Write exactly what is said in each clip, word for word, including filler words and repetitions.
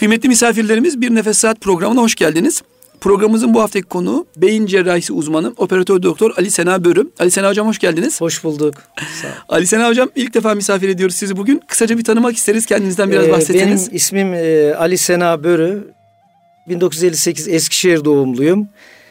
Kıymetli misafirlerimiz, Bir Nefes Saat programına hoş geldiniz. Programımızın bu haftaki konuğu beyin cerrahisi uzmanı operatör doktor Ali Sena Börü. Ali Sena hocam hoş geldiniz. Hoş bulduk. Sağ ol. Ali Sena hocam, ilk defa misafir ediyoruz sizi bugün. Kısaca bir tanımak isteriz, kendinizden biraz ee, bahsetseniz. Benim ismim e, Ali Sena Börü. bin dokuz yüz elli sekiz Eskişehir doğumluyum.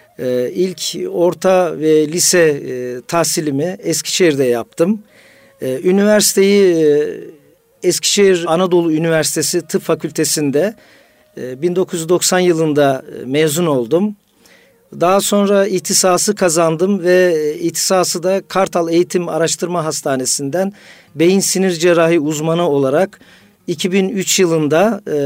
E, ilk orta ve lise e, tahsilimi Eskişehir'de yaptım. E, üniversiteyi e, Eskişehir Anadolu Üniversitesi Tıp Fakültesi'nde bin dokuz yüz doksan yılında mezun oldum. Daha sonra ihtisası kazandım ve ihtisası da Kartal Eğitim Araştırma Hastanesi'nden beyin sinir cerrahi uzmanı olarak iki bin üç yılında e,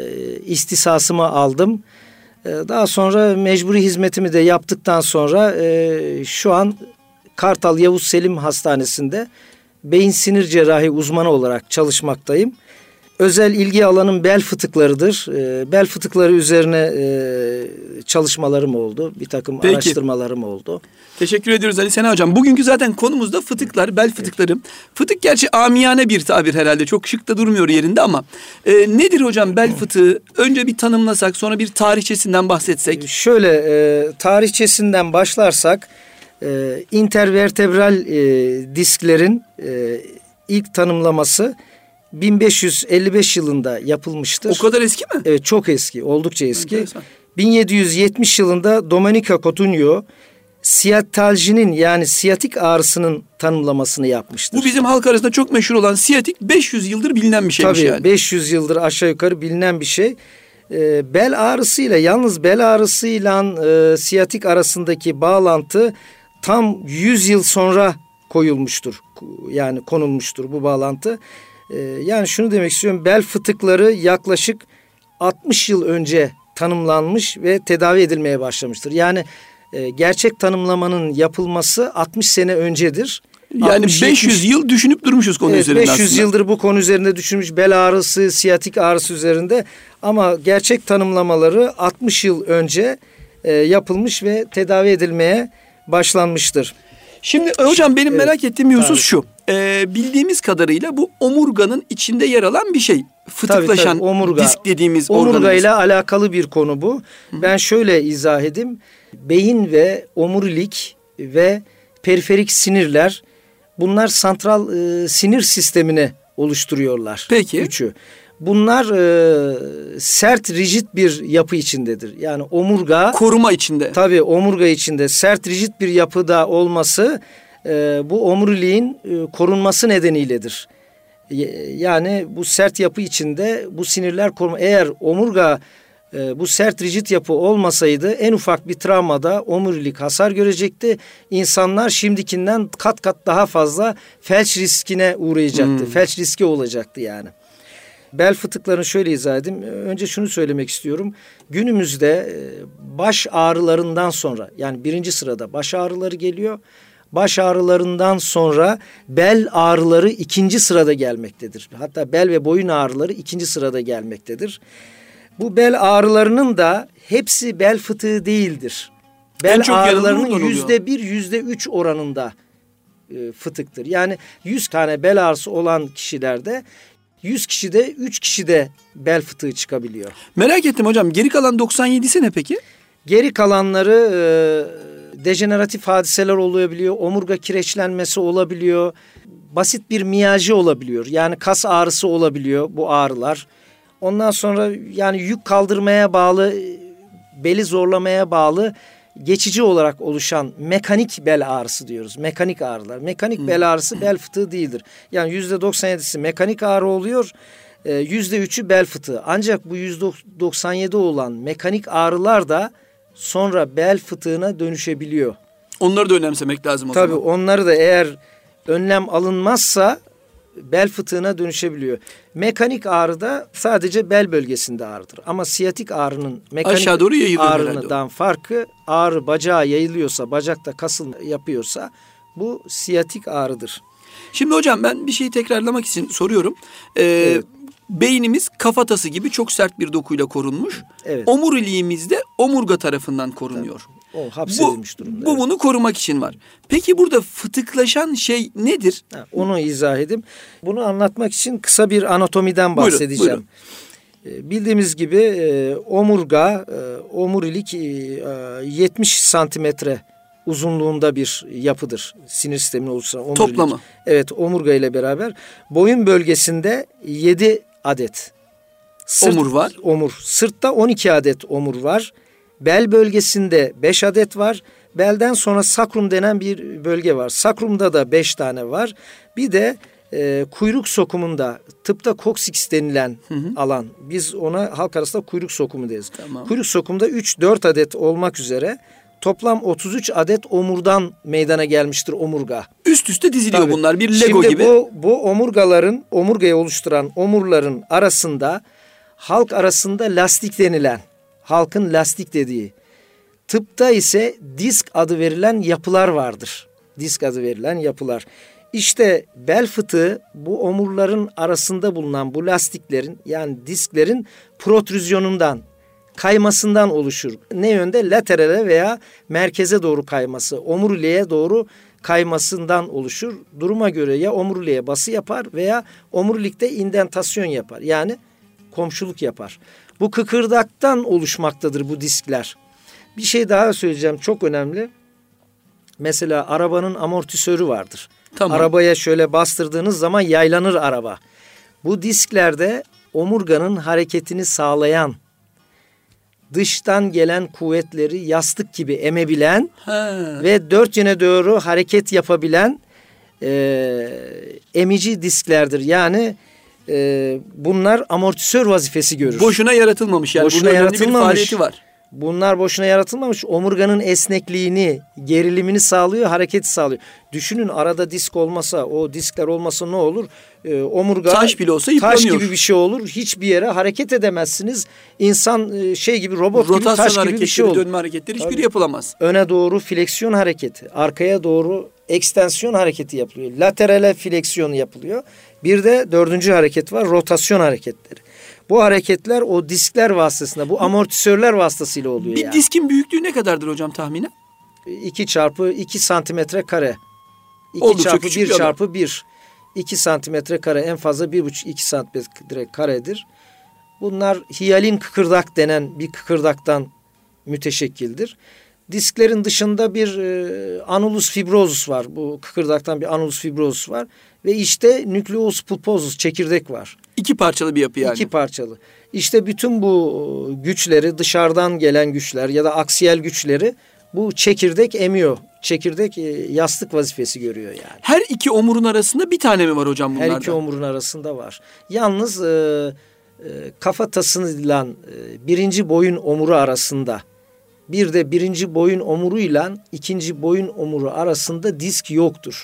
ihtisasımı aldım. E, daha sonra mecburi hizmetimi de yaptıktan sonra e, şu an Kartal Yavuz Selim Hastanesi'nde beyin sinir cerrahi uzmanı olarak çalışmaktayım. Özel ilgi alanım bel fıtıklarıdır. E, bel fıtıkları üzerine e, çalışmalarım oldu. Bir takım Peki. araştırmalarım oldu. Teşekkür ediyoruz Ali Sena hocam. Bugünkü zaten konumuz da fıtıklar, bel fıtıkları. Fıtık gerçi amiyane bir tabir herhalde. Çok şık da durmuyor yerinde ama e, nedir hocam bel fıtığı? Önce bir tanımlasak, sonra bir tarihçesinden bahsetsek. Şöyle e, tarihçesinden başlarsak e, intervertebral e, disklerin e, ilk tanımlaması bin beş yüz elli beş yılında yapılmıştır. O kadar eski mi? Evet, çok eski, oldukça eski. Enteresan. bin yedi yüz yetmiş yılında Domenica Cotugno siyataljinin yani siyatik ağrısının tanımlamasını yapmıştır. Bu bizim halk arasında çok meşhur olan siyatik beş yüz yıldır bilinen bir şeymiş. Tabii, yani. beş yüz yıldır aşağı yukarı bilinen bir şey. Ee, bel ağrısıyla yalnız bel ağrısıyla e, siyatik arasındaki bağlantı tam yüz yıl sonra koyulmuştur. Yani konulmuştur bu bağlantı. Yani şunu demek istiyorum, bel fıtıkları yaklaşık altmış yıl önce tanımlanmış ve tedavi edilmeye başlamıştır. Yani e, gerçek tanımlamanın yapılması altmış sene öncedir. Yani beş yüz yıl düşünüp durmuşuz konu evet, üzerinde beş yüz aslında. yıldır bu konu üzerinde düşünmüş, bel ağrısı, siyatik ağrısı üzerinde, ama gerçek tanımlamaları altmış yıl önce e, yapılmış ve tedavi edilmeye başlanmıştır. Şimdi hocam benim evet, merak ettiğim bir husus tabii. şu. Ee, bildiğimiz kadarıyla bu omurganın içinde yer alan bir şey. Fıtıklaşan tabii, tabii, omurga. disk dediğimiz omurga organımız. ile alakalı bir konu bu. Hı-hı. Ben şöyle izah edeyim. Beyin ve omurilik ve periferik sinirler, bunlar santral e, sinir sistemini oluşturuyorlar. Peki. Üçü. Bunlar e, sert, rigid bir yapı içindedir. Yani omurga... Koruma içinde. Tabii, omurga içinde sert, rigid bir yapıda olması e, bu omuriliğin e, korunması nedeniyledir. Yani bu sert yapı içinde bu sinirler koruma. Eğer omurga e, bu sert, rigid yapı olmasaydı en ufak bir travmada omurilik hasar görecekti. İnsanlar şimdikinden kat kat daha fazla felç riskine uğrayacaktı. Hmm. Felç riski olacaktı yani. Bel fıtıklarını şöyle izah edeyim. Önce şunu söylemek istiyorum. Günümüzde baş ağrılarından sonra, yani birinci sırada baş ağrıları geliyor. Baş ağrılarından sonra bel ağrıları ikinci sırada gelmektedir. Hatta bel ve boyun ağrıları ikinci sırada gelmektedir. Bu bel ağrılarının da hepsi bel fıtığı değildir. Bel ağrılarının yüzde bir, yüzde üç oranında e, fıtıktır. Yani yüz tane bel ağrısı olan kişilerde yüz kişide üç kişide bel fıtığı çıkabiliyor. Merak ettim hocam, geri kalan doksan yedisi ne peki? Geri kalanları e, dejeneratif hadiseler olabiliyor, omurga kireçlenmesi olabiliyor, basit bir miyaji olabiliyor. Yani kas ağrısı olabiliyor bu ağrılar. Ondan sonra yani yük kaldırmaya bağlı, beli zorlamaya bağlı geçici olarak oluşan mekanik bel ağrısı diyoruz. Mekanik ağrılar. Mekanik hmm. bel ağrısı bel fıtığı değildir. Yani yüzde doksan yedisi mekanik ağrı oluyor. Yüzde üçü bel fıtığı. Ancak bu yüzde doksan yedi olan mekanik ağrılar da sonra bel fıtığına dönüşebiliyor. Onları da önemsemek lazım o Tabii, zaman. onları da eğer önlem alınmazsa bel fıtığına dönüşebiliyor. Mekanik ağrı da sadece bel bölgesinde ağrıdır. Ama siyatik ağrının mekanik aşağı doğru ağrıdan farkı, ağrı bacağa yayılıyorsa, bacakta kasıl yapıyorsa bu siyatik ağrıdır. Şimdi hocam ben bir şeyi tekrarlamak için soruyorum. Ee, evet. Beynimiz kafatası gibi çok sert bir dokuyla korunmuş. Evet. Omuriliğimiz de omurga tarafından korunuyor. Tabii. O hapsedilmiş bu, durumda. Bu evet. bunu korumak için var. Peki burada fıtıklaşan şey nedir? Ha, onu izah edeyim. Bunu anlatmak için kısa bir anatomiden bahsedeceğim. Buyurun, buyurun. E, bildiğimiz gibi e, omurga, e, omurilik e, yetmiş santimetre uzunluğunda bir yapıdır. Sinir sistemini oluşturan omurilik. Toplamı. Evet, omurga ile beraber. Boyun bölgesinde yedi adet sırt, omur var. Omur. Sırtta on iki adet omur var. Bel bölgesinde beş adet var. Belden sonra sakrum denen bir bölge var. Sakrumda da beş tane var. Bir de e, kuyruk sokumunda, tıpta koksiks denilen hı hı. alan. Biz ona halk arasında kuyruk sokumu deriz. Tamam. Kuyruk sokumunda üç dört adet olmak üzere toplam otuz üç adet omurdan meydana gelmiştir omurga. Üst üste diziliyor Tabii. bunlar bir Lego Şimdi gibi. Bu, bu omurgaların, omurgayı oluşturan omurların arasında halk arasında lastik denilen, halkın lastik dediği, tıpta ise disk adı verilen yapılar vardır. Disk adı verilen yapılar. İşte bel fıtığı bu omurların arasında bulunan bu lastiklerin yani disklerin protrüzyonundan, kaymasından oluşur. Ne yönde? Laterale veya merkeze doğru kayması, omuriliğe doğru kaymasından oluşur. Duruma göre ya omuriliğe bası yapar veya omurilikte indentasyon yapar. Yani komşuluk yapar. Bu kıkırdaktan oluşmaktadır bu diskler. Bir şey daha söyleyeceğim, çok önemli. Mesela arabanın amortisörü vardır. Tamam. Arabaya şöyle bastırdığınız zaman yaylanır araba. Bu disklerde omurganın hareketini sağlayan, dıştan gelen kuvvetleri yastık gibi emebilen He. ve dört yöne doğru hareket yapabilen e, emici disklerdir. Yani e, bunlar amortisör vazifesi görür. Boşuna yaratılmamış yani. Boşuna Bunun yaratılmamış. bir faaliyeti var. Bunlar boşuna yaratılmamış. Omurganın esnekliğini, gerilimini sağlıyor, hareketi sağlıyor. Düşünün, arada disk olmasa, o diskler olmasa ne olur? Ee, omurga taş bile olsa yıpranıyor. Taş gibi bir şey olur. Hiçbir yere hareket edemezsiniz. İnsan şey gibi, robot Rotasyon gibi, taş gibi bir şey olur. Dönme hareketleri hiçbiri Tabii. yapılamaz. Öne doğru fleksiyon hareketi, arkaya doğru ekstensiyon hareketi yapılıyor. Laterale fleksiyon yapılıyor. Bir de dördüncü hareket var, rotasyon hareketleri. Bu hareketler o diskler vasıtasıyla, bu amortisörler vasıtasıyla oluyor bir yani. Bir diskin büyüklüğü ne kadardır hocam tahminen? iki çarpı iki santimetre kare. iki Oldukça çarpı küçük bir bir çarpı bir. iki santimetre kare, en fazla bir buçuk iki santimetre karedir. Bunlar hiyalin kıkırdak denen bir kıkırdaktan müteşekkildir. Disklerin dışında bir e, anulus fibrosus var. Bu kıkırdaktan bir anulus fibrosus var. Ve işte nükleus pulposus, çekirdek var. İki parçalı bir yapı yani. İki parçalı. İşte bütün bu güçleri, dışarıdan gelen güçler ya da aksiyel güçleri bu çekirdek emiyor. Çekirdek e, yastık vazifesi görüyor yani. Her iki omurun arasında bir tane mi var hocam bunlardan? Her iki omurun arasında var. Yalnız e, e, kafatasıyla e, birinci boyun omuru arasında, bir de birinci boyun omuruyla ikinci boyun omuru arasında disk yoktur.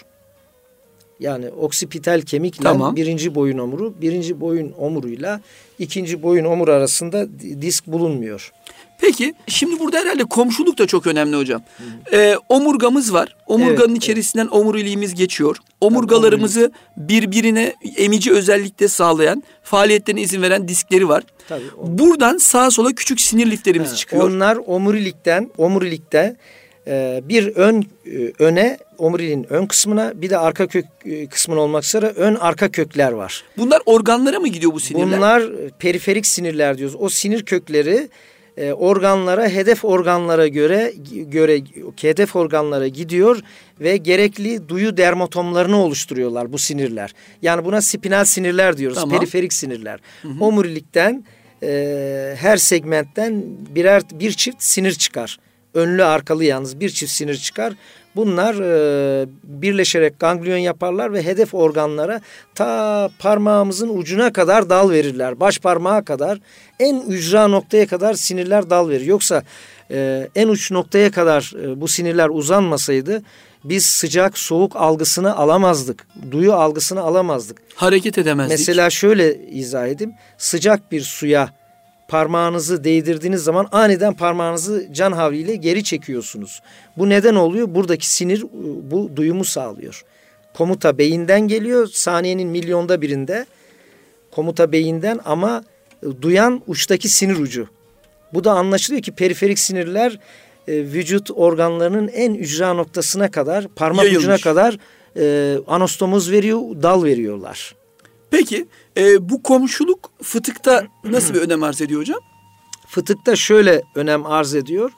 Yani oksipital kemikle tamam. birinci boyun omuru, birinci boyun omuruyla ikinci boyun omuru arasında disk bulunmuyor. Peki şimdi burada herhalde komşuluk da çok önemli hocam. Ee, omurgamız var. Omurganın evet, içerisinden evet. omuriliğimiz geçiyor. Omurgalarımızı birbirine emici özellikle sağlayan, faaliyetlerine izin veren diskleri var. Tabii, buradan sağa sola küçük sinir liflerimiz ha, çıkıyor. Onlar omurilikten, omurilikte e, bir ön öne, omuriliğin ön kısmına, bir de arka kök kısmına olmak üzere ön arka kökler var. Bunlar organlara mı gidiyor bu sinirler? Bunlar periferik sinirler diyoruz. O sinir kökleri e, organlara, hedef organlara göre göre hedef organlara gidiyor ve gerekli duyu dermatomlarını oluşturuyorlar bu sinirler. Yani buna spinal sinirler diyoruz. Tamam. Periferik sinirler. Hı hı. Omurilikten e, her segmentten birer bir çift sinir çıkar. Önlü arkalı yalnız bir çift sinir çıkar. Bunlar e, birleşerek ganglion yaparlar ve hedef organlara ta parmağımızın ucuna kadar dal verirler. Baş parmağa kadar, en ücra noktaya kadar sinirler dal verir. Yoksa e, en uç noktaya kadar e, bu sinirler uzanmasaydı biz sıcak soğuk algısını alamazdık. Duyu algısını alamazdık. Hareket edemezdik. Mesela şöyle izah edeyim. Sıcak bir suya parmağınızı değdirdiğiniz zaman aniden parmağınızı can havliyle geri çekiyorsunuz. Bu neden oluyor? Buradaki sinir bu duyumu sağlıyor. Komuta beyinden geliyor. Saniyenin milyonda birinde komuta beyinden ama duyan uçtaki sinir ucu. Bu da anlaşılıyor ki periferik sinirler e, vücut organlarının en ücra noktasına kadar, parmak Yayılmış. ucuna kadar e, anastomoz veriyor, dal veriyorlar. Peki e, bu komşuluk fıtıkta nasıl bir önem arz ediyor hocam? Fıtıkta şöyle önem arz ediyor.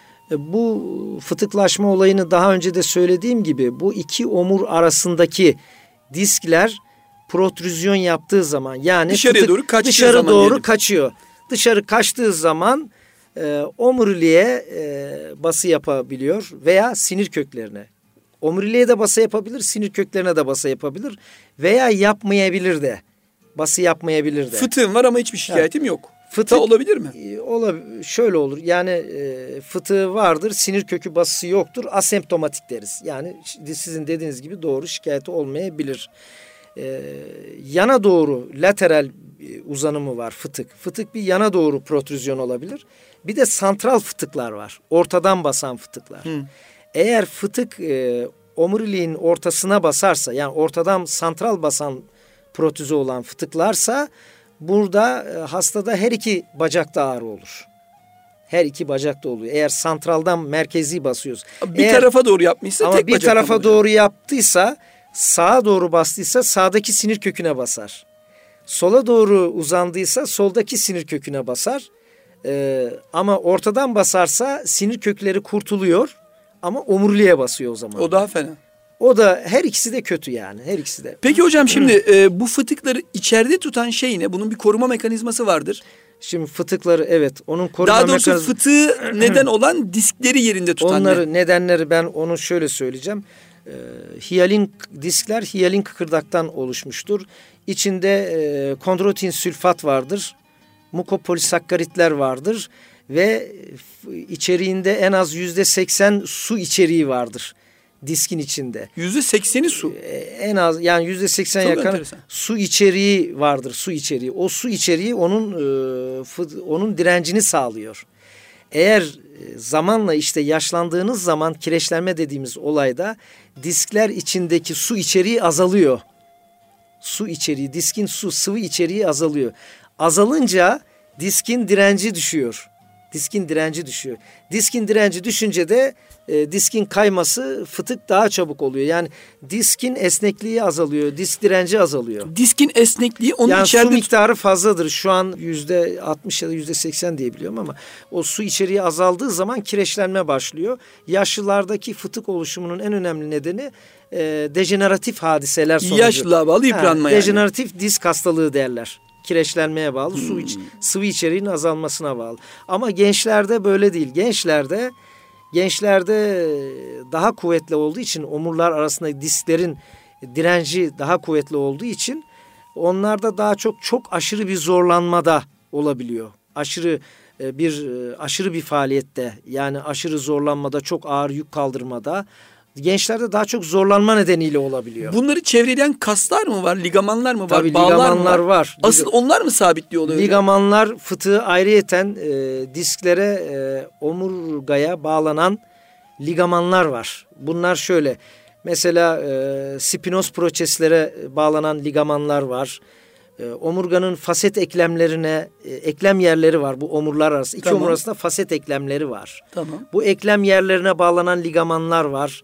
Bu fıtıklaşma olayını daha önce de söylediğim gibi bu iki omur arasındaki diskler protrüzyon yaptığı zaman, yani dışarıya fıtık, doğru kaçtığı dışarı zaman doğru diyelim. kaçıyor. Dışarı kaçtığı zaman e, omuriliğe e, bası yapabiliyor veya sinir köklerine. Omuriliğe de bası yapabilir, sinir köklerine de bası yapabilir veya yapmayabilir de. Bası yapmayabilir de. Fıtığım var ama hiçbir şikayetim evet. yok. Fıtık olabilir mi? Olabilir. Şöyle olur. Yani e, fıtığı vardır, sinir kökü basısı yoktur. Asemptomatik deriz. Yani sizin dediğiniz gibi doğru, şikayeti olmayabilir. E, yana doğru lateral uzanımı var fıtık. Fıtık bir yana doğru protrüzyon olabilir. Bir de santral fıtıklar var. Ortadan basan fıtıklar. Hı. Eğer fıtık e, omuriliğin ortasına basarsa, yani ortadan santral basan protüze olan fıtıklarsa, burada e, hastada her iki bacakta ağrı olur. Her iki bacakta oluyor. Eğer santraldan merkezi basıyoruz. Bir Eğer, tarafa doğru yapmışsa ama tek bir bacakta tarafa olacak. doğru yaptıysa, sağa doğru bastıysa sağdaki sinir köküne basar. Sola doğru uzandıysa soldaki sinir köküne basar. Ee, ama ortadan basarsa sinir kökleri kurtuluyor ama omuriliğe basıyor o zaman. O daha fena. O da, her ikisi de kötü yani. Her ikisi de. Peki hocam şimdi e, bu fıtıkları içeride tutan şey ne? Bunun bir koruma mekanizması vardır. Şimdi fıtıkları, evet, onun koruma Daha doğrusu mekanizması. fıtığı neden olan diskleri yerinde tutan Onları ne? nedenleri ben onu şöyle söyleyeceğim. Ee, hiyalin diskler hiyalin kıkırdaktan oluşmuştur. İçinde e, kondroitin sülfat vardır. Mukopolisakkaritler vardır ve içeriğinde en az yüzde seksen su içeriği vardır diskin içinde. Yüzde sekseni su. Ee, en az, yani yüzde seksen yakın su içeriği vardır, su içeriği. O su içeriği onun e, onun direncini sağlıyor. Eğer zamanla, işte yaşlandığınız zaman kireçlenme dediğimiz olayda diskler içindeki su içeriği azalıyor. Su içeriği, diskin su sıvı içeriği azalıyor. Azalınca diskin direnci düşüyor. Diskin direnci düşüyor. Diskin direnci düşünce de e, diskin kayması, fıtık daha çabuk oluyor. Yani diskin esnekliği azalıyor, disk direnci azalıyor. Diskin esnekliği onun yani içeride... su miktarı fazladır. Şu an yüzde altmış ya da yüzde seksen diye biliyorum ama o su içeriği azaldığı zaman kireçlenme başlıyor. Yaşlılardaki fıtık oluşumunun en önemli nedeni e, dejeneratif hadiseler sonucu. Yaşlılığa bağlı yıpranma yani. Dejeneratif disk hastalığı derler. Kireçlenmeye bağlı, su iç, sıvı içeriğinin azalmasına bağlı. Ama gençlerde böyle değil. Gençlerde gençlerde daha kuvvetli olduğu için, omurlar arasındaki disklerin direnci daha kuvvetli olduğu için onlarda daha çok çok aşırı bir zorlanmada olabiliyor. Aşırı bir aşırı bir faaliyette, yani aşırı zorlanmada, çok ağır yük kaldırmada, gençlerde daha çok zorlanma nedeniyle olabiliyor. Bunları çevreleyen kaslar mı var, ligamanlar mı var, Tabii, bağlar ligamanlar mı var? var. Asıl onlar mı sabitliyor oluyor? Ligamanlar fıtığı ayrıyeten e, disklere, e, omurgaya bağlanan ligamanlar var. Bunlar şöyle, mesela e, spinoz proçeslere bağlanan ligamanlar var. E, omurganın faset eklemlerine, e, eklem yerleri var bu omurlar arası. İki tamam. omur arasında faset eklemleri var. Tamam. Bu eklem yerlerine bağlanan ligamanlar var.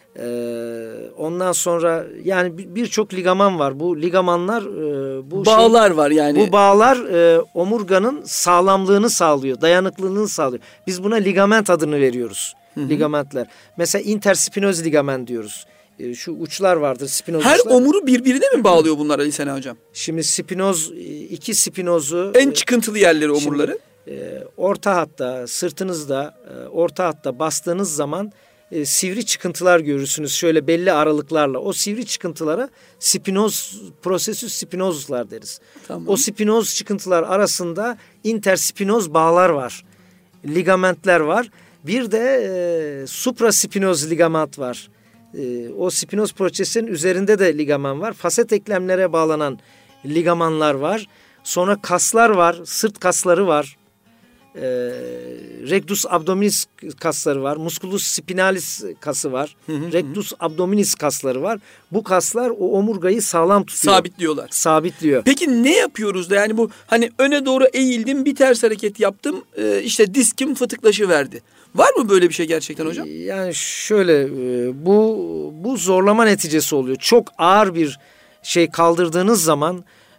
Ee, ondan sonra yani birçok ligaman var. Bu ligamanlar e, bu bağlar şey, var yani. Bu bağlar e, omurganın sağlamlığını sağlıyor, dayanıklılığını sağlıyor. Biz buna ligament adını veriyoruz. Hı hı. Ligamentler. Mesela interspinoz ligament diyoruz. E, şu uçlar vardır, spinoz Her uçlar. omuru birbirine mi bağlıyor bunlar Ali Sena hocam? Şimdi spinoz, iki spinozu. En çıkıntılı yerleri omurları. Şimdi, e, orta hatta, sırtınızda e, orta hatta bastığınız zaman E, sivri çıkıntılar görürsünüz şöyle belli aralıklarla. O sivri çıkıntılara spinoz, prosesüs spinozuslar deriz. Tamam. O spinoz çıkıntılar arasında interspinoz bağlar var. Ligamentler var. Bir de e, supraspinoz ligament var. E, o spinoz prosesinin üzerinde de ligament var. Faset eklemlere bağlanan ligamanlar var. Sonra kaslar var. Sırt kasları var. E, rectus abdominis kasları var. Musculus spinalis kası var. Hı hı, rectus abdominis kasları var. Bu kaslar o omurgayı sağlam tutuyor. Sabitliyorlar. Sabitliyor. Peki ne yapıyoruz da yani bu hani öne doğru eğildim, bir ters hareket yaptım, e, işte diskim fıtıklaşıverdi. Var mı böyle bir şey gerçekten hocam? Yani şöyle bu bu zorlama neticesi oluyor. Çok ağır bir şey kaldırdığınız zaman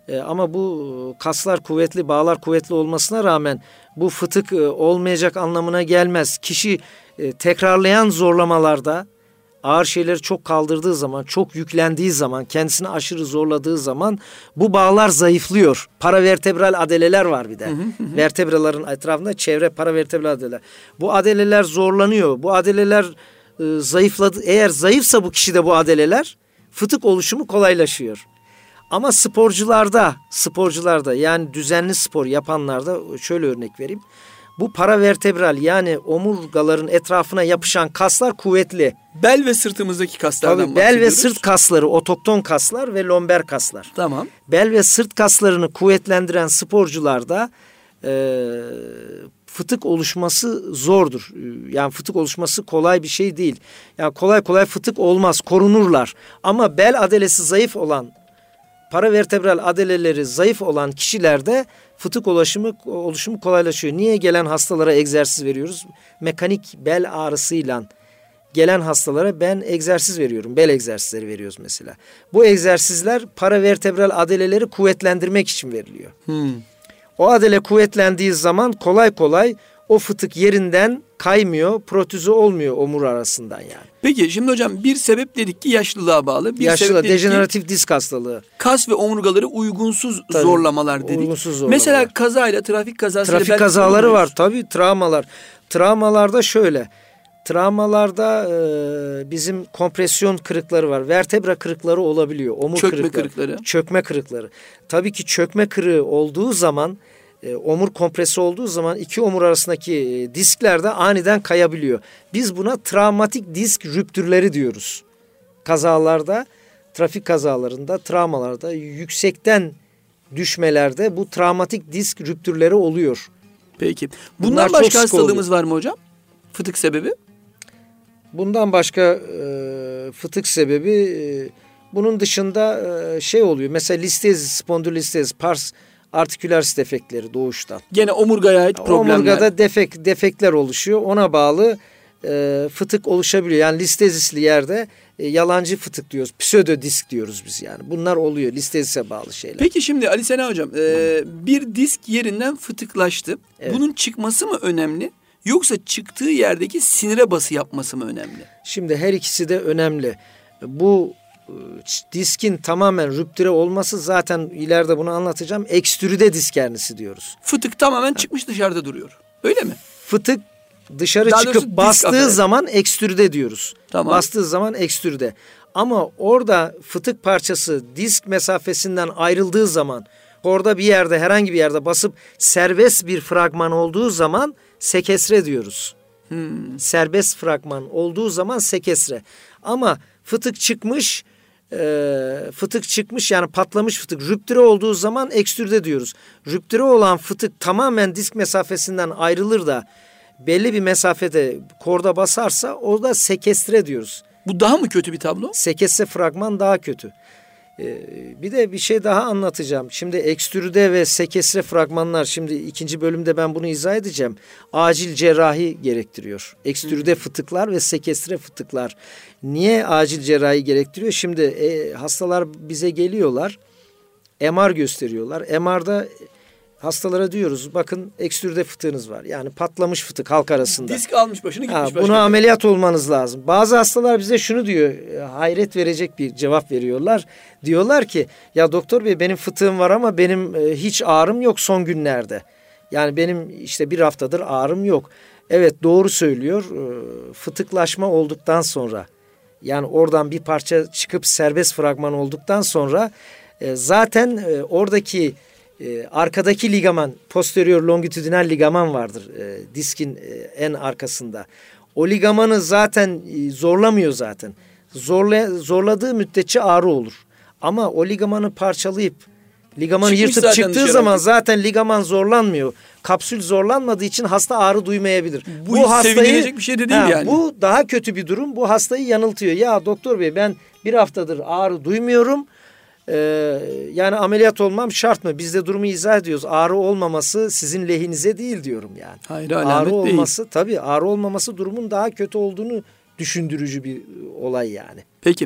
E, ama bu kaslar kuvvetli, bağlar kuvvetli olmasına rağmen bu fıtık e, olmayacak anlamına gelmez. Kişi e, tekrarlayan zorlamalarda ağır şeyleri çok kaldırdığı zaman, çok yüklendiği zaman, kendisini aşırı zorladığı zaman bu bağlar zayıflıyor. Paravertebral adeleler var bir de. Hı hı hı. Vertebraların etrafında çevre paravertebral adeleler. Bu adeleler zorlanıyor. Bu adeleler e, zayıfladı. Eğer zayıfsa bu kişide bu adeleler, fıtık oluşumu kolaylaşıyor. Ama sporcularda, sporcularda yani düzenli spor yapanlarda şöyle örnek vereyim. Bu paravertebral yani omurgaların etrafına yapışan kaslar kuvvetli. Bel ve sırtımızdaki kaslardan Tabii, bel ve sırt kasları, otokton kaslar ve lomber kaslar. Tamam. Bel ve sırt kaslarını kuvvetlendiren sporcularda e, fıtık oluşması zordur. Yani fıtık oluşması kolay bir şey değil. Yani kolay kolay fıtık olmaz, korunurlar. Ama bel adelesi zayıf olan, paravertebral adeleleri zayıf olan kişilerde fıtık oluşumu, oluşumu kolaylaşıyor. Niye gelen hastalara egzersiz veriyoruz? Mekanik bel ağrısıyla gelen hastalara ben egzersiz veriyorum. Bel egzersizleri veriyoruz mesela. Bu egzersizler paravertebral adeleleri kuvvetlendirmek için veriliyor. Hmm. O adele kuvvetlendiği zaman kolay kolay o fıtık yerinden kaymıyor, protüze olmuyor omur arasından yani. Peki şimdi hocam bir sebep dedik ki yaşlılığa bağlı. Bir Yaşlılığa, sebep dedik dejeneratif ki, disk hastalığı. Kas ve omurgaları uygunsuz tabii, zorlamalar dedik. Uygunsuz zorlamalar. Mesela kazayla, trafik kazası. Trafik kazaları var tabii, travmalar. Travmalarda şöyle. Travmalarda e, bizim kompresyon kırıkları var. Vertebra kırıkları olabiliyor. Omur çökme kırıkları, kırıkları. Çökme kırıkları. Tabii ki çökme kırığı olduğu zaman, e, omur kompresi olduğu zaman iki omur arasındaki e, diskler de aniden kayabiliyor. Biz buna travmatik disk rüptürleri diyoruz. Kazalarda, trafik kazalarında, travmalarda, yüksekten düşmelerde bu travmatik disk rüptürleri oluyor. Peki. Bundan Bunlar başka hastalığımız var mı hocam? Fıtık sebebi? Bundan başka e, fıtık sebebi e, bunun dışında e, şey oluyor. Mesela listezis, spondylolistezis, pars artikülaris defektleri doğuştan. Gene omurgaya ait problemler. Omurgada defek, defekler oluşuyor. Ona bağlı e, fıtık oluşabiliyor. Yani listezisli yerde e, yalancı fıtık diyoruz. Pseudodisk diyoruz biz yani. Bunlar oluyor. Listezise bağlı şeyler. Peki şimdi Ali Sena hocam e, bir disk yerinden fıtıklaştı. Evet. Bunun çıkması mı önemli? Yoksa çıktığı yerdeki sinire bası yapması mı önemli? Şimdi her ikisi de önemli. Bu diskin tamamen rüptüre olması zaten ileride bunu anlatacağım. Ekstrüde disk hernisi diyoruz. Fıtık tamamen çıkmış dışarıda duruyor. Öyle mi? Fıtık dışarı Daha çıkıp bastığı affeder. zaman ekstrüde diyoruz. Tamam. Bastığı zaman ekstrüde. Ama orada fıtık parçası disk mesafesinden ayrıldığı zaman, orada bir yerde herhangi bir yerde basıp serbest bir fragman olduğu zaman sekesre diyoruz. Hmm. Serbest fragman olduğu zaman sekesre. Ama fıtık çıkmış, e, fıtık çıkmış yani patlamış fıtık rüptüre olduğu zaman ekstrüde diyoruz. Rüptüre olan fıtık tamamen disk mesafesinden ayrılır da belli bir mesafede korda basarsa o da sekestre diyoruz. Bu daha mı kötü bir tablo? Sekesre fragman daha kötü. Bir de bir şey daha anlatacağım. Şimdi ekstrüde ve sekesre fragmanlar, şimdi ikinci bölümde ben bunu izah edeceğim. Acil cerrahi gerektiriyor. Ekstrüde fıtıklar ve sekesre fıtıklar. Niye acil cerrahi gerektiriyor? Şimdi e, hastalar bize geliyorlar. M R gösteriyorlar. M R'da hastalara diyoruz bakın ekstrüde fıtığınız var. Yani patlamış fıtık halk arasında. Disk almış başını gitmiş ha, başına. Buna ameliyat olmanız lazım. Bazı hastalar bize şunu diyor, hayret verecek bir cevap veriyorlar. Diyorlar ki ya doktor bey benim fıtığım var ama benim e, hiç ağrım yok son günlerde. Yani benim işte bir haftadır ağrım yok. Evet doğru söylüyor. E, fıtıklaşma olduktan sonra yani oradan bir parça çıkıp serbest fragman olduktan sonra e, zaten e, oradaki Ee, arkadaki ligaman, posterior longitudinal ligaman vardır e, diskin e, en arkasında. O ligamanı zaten e, zorlamıyor zaten. Zorla, zorladığı müddetçe ağrı olur. Ama o ligamanı parçalayıp ligamanı Çıkmış yırtıp çıktığı zaman artık. Zaten ligaman zorlanmıyor. Kapsül zorlanmadığı için hasta ağrı duymayabilir. Bu, bu hastayı sevinilecek bir şey de değil ha, yani. Bu daha kötü bir durum. Bu hastayı yanıltıyor. Ya doktor bey ben bir haftadır ağrı duymuyorum. Ee, yani ameliyat olmam şart mı? Biz de durumu izah ediyoruz. Ağrı olmaması sizin lehinize değil diyorum yani. Hayır, ağrı değil. olması tabii ağrı olmaması durumun daha kötü olduğunu düşündürücü bir olay yani. Peki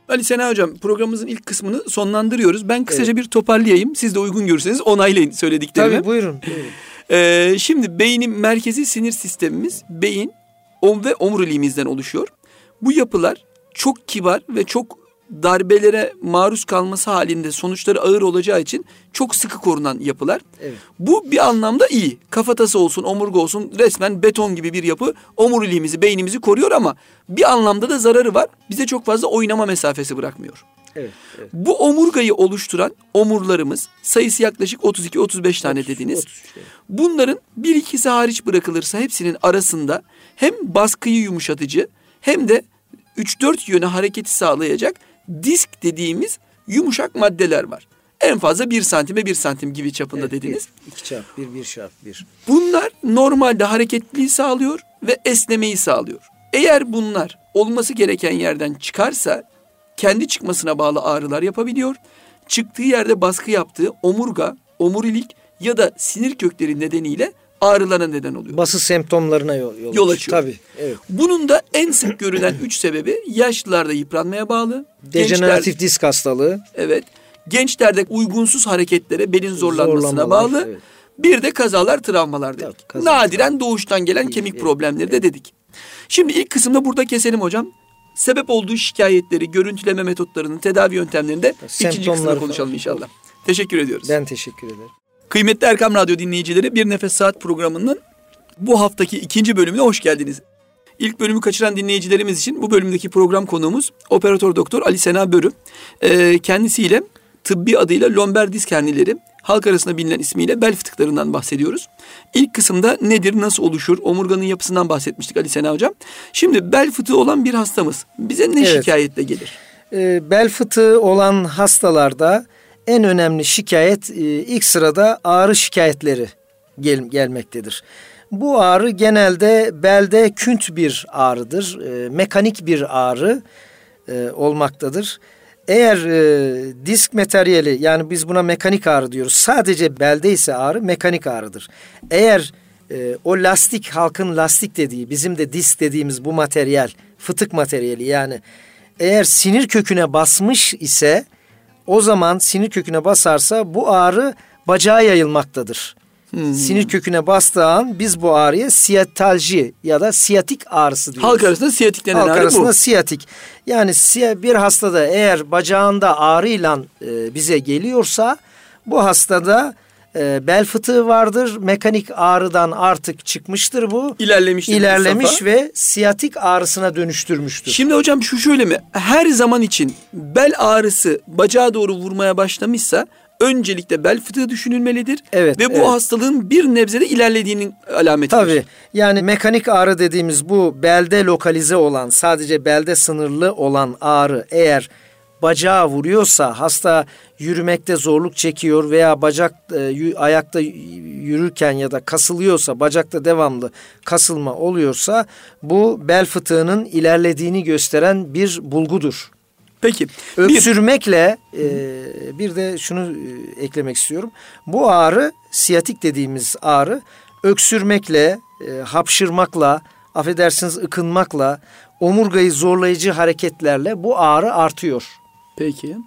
Ali Sena Hocam, programımızın ilk kısmını sonlandırıyoruz. Ben kısaca evet. bir toparlayayım. Siz de uygun görürseniz onaylayın söylediklerimi. Tabii buyurun. buyurun. Ee, şimdi beynin merkezi sinir sistemimiz beyin om ve omuriliğimizden oluşuyor. Bu yapılar çok kibar ve çok darbelere maruz kalması halinde sonuçları ağır olacağı için çok sıkı korunan yapılar. Evet. Bu bir anlamda iyi. Kafatası olsun, omurga olsun, resmen beton gibi bir yapı omuriliğimizi, beynimizi koruyor ama bir anlamda da zararı var. Bize çok fazla oynama mesafesi bırakmıyor. Evet, evet. Bu omurgayı oluşturan omurlarımız sayısı yaklaşık otuz iki otuz beş tane dediniz. otuz, Bunların bir ikisi hariç bırakılırsa hepsinin arasında hem baskıyı yumuşatıcı hem de üç dört yöne hareketi sağlayacak disk dediğimiz yumuşak maddeler var. En fazla bir santime bir santim gibi çapında evet, dediniz. Bir, iki çarpı bir, bir çarpı bir. Bunlar normalde hareketliliği sağlıyor ve esnemeyi sağlıyor. Eğer bunlar olması gereken yerden çıkarsa kendi çıkmasına bağlı ağrılar yapabiliyor. Çıktığı yerde baskı yaptığı omurga, omurilik ya da sinir kökleri nedeniyle ağrılara neden oluyor. Basit semptomlarına yol, yol, yol açıyor. Tabii, evet. Bunun da en sık görülen üç sebebi yaşlılarda yıpranmaya bağlı. Dejeneratif gençler, disk hastalığı. Evet. Gençlerde uygunsuz hareketlere, belin zorlanmasına bağlı. Evet. Bir de kazalar, travmalar dedik. Tabii, kaza, Nadiren tabii. doğuştan gelen kemik evet, problemleri evet. de dedik. Şimdi ilk kısımda burada keselim hocam. Sebep olduğu şikayetleri, görüntüleme metotlarını, tedavi yöntemlerini de ikinci kısımda konuşalım inşallah. Teşekkür ediyoruz. Ben teşekkür ederim. Kıymetli Erkam Radyo dinleyicileri, Bir Nefes Saat programının bu haftaki ikinci bölümüne hoş geldiniz. İlk bölümü kaçıran dinleyicilerimiz için bu bölümdeki program konuğumuz Operatör Doktor Ali Sena Börü. Ee, kendisiyle tıbbi adıyla lomber disk hernileri, halk arasında bilinen ismiyle bel fıtıklarından bahsediyoruz. İlk kısımda nedir, nasıl oluşur, omurganın yapısından bahsetmiştik Ali Sena Hocam. Şimdi bel fıtığı olan bir hastamız bize ne evet. şikayetle gelir? Ee, bel fıtığı olan hastalarda en önemli şikayet ilk sırada ağrı şikayetleri gel- gelmektedir. Bu ağrı genelde belde künt bir ağrıdır, e, mekanik bir ağrı e, olmaktadır. Eğer e, disk materyali, yani biz buna mekanik ağrı diyoruz, sadece belde ise ağrı mekanik ağrıdır. Eğer e, o lastik, halkın lastik dediği, bizim de disk dediğimiz bu materyal, fıtık materyali, yani eğer sinir köküne basmış ise, o zaman sinir köküne basarsa bu ağrı bacağa yayılmaktadır. Hmm. Sinir köküne bastığı an biz bu ağrıya siyatalji ya da siyatik ağrısı diyoruz. Halk arasında siyatik denen ağrı bu. Halk arasında siyatik. Yani bir hastada eğer bacağında ağrıyla e, bize geliyorsa bu hastada e, bel fıtığı vardır. Mekanik ağrıdan artık çıkmıştır bu. İlerlemiştir. İlerlemiş ve siyatik ağrısına dönüştürmüştür. Şimdi hocam şu şöyle mi? Her zaman için bel ağrısı bacağa doğru vurmaya başlamışsa öncelikle bel fıtığı düşünülmelidir. Evet, ve bu evet. hastalığın bir nebzede ilerlediğinin alametidir. Tabii. Yani mekanik ağrı dediğimiz bu belde lokalize olan, sadece belde sınırlı olan ağrı eğer bacağa vuruyorsa, hasta yürümekte zorluk çekiyor veya bacak e, ayakta yürürken ya da kasılıyorsa, bacakta devamlı kasılma oluyorsa, bu bel fıtığının ilerlediğini gösteren bir bulgudur. Peki. Öksürmekle bir, e, bir de şunu e, eklemek istiyorum. Bu ağrı, siyatik dediğimiz ağrı, öksürmekle, e, hapşırmakla, affedersiniz ıkınmakla, omurgayı zorlayıcı hareketlerle bu ağrı artıyor. Peki.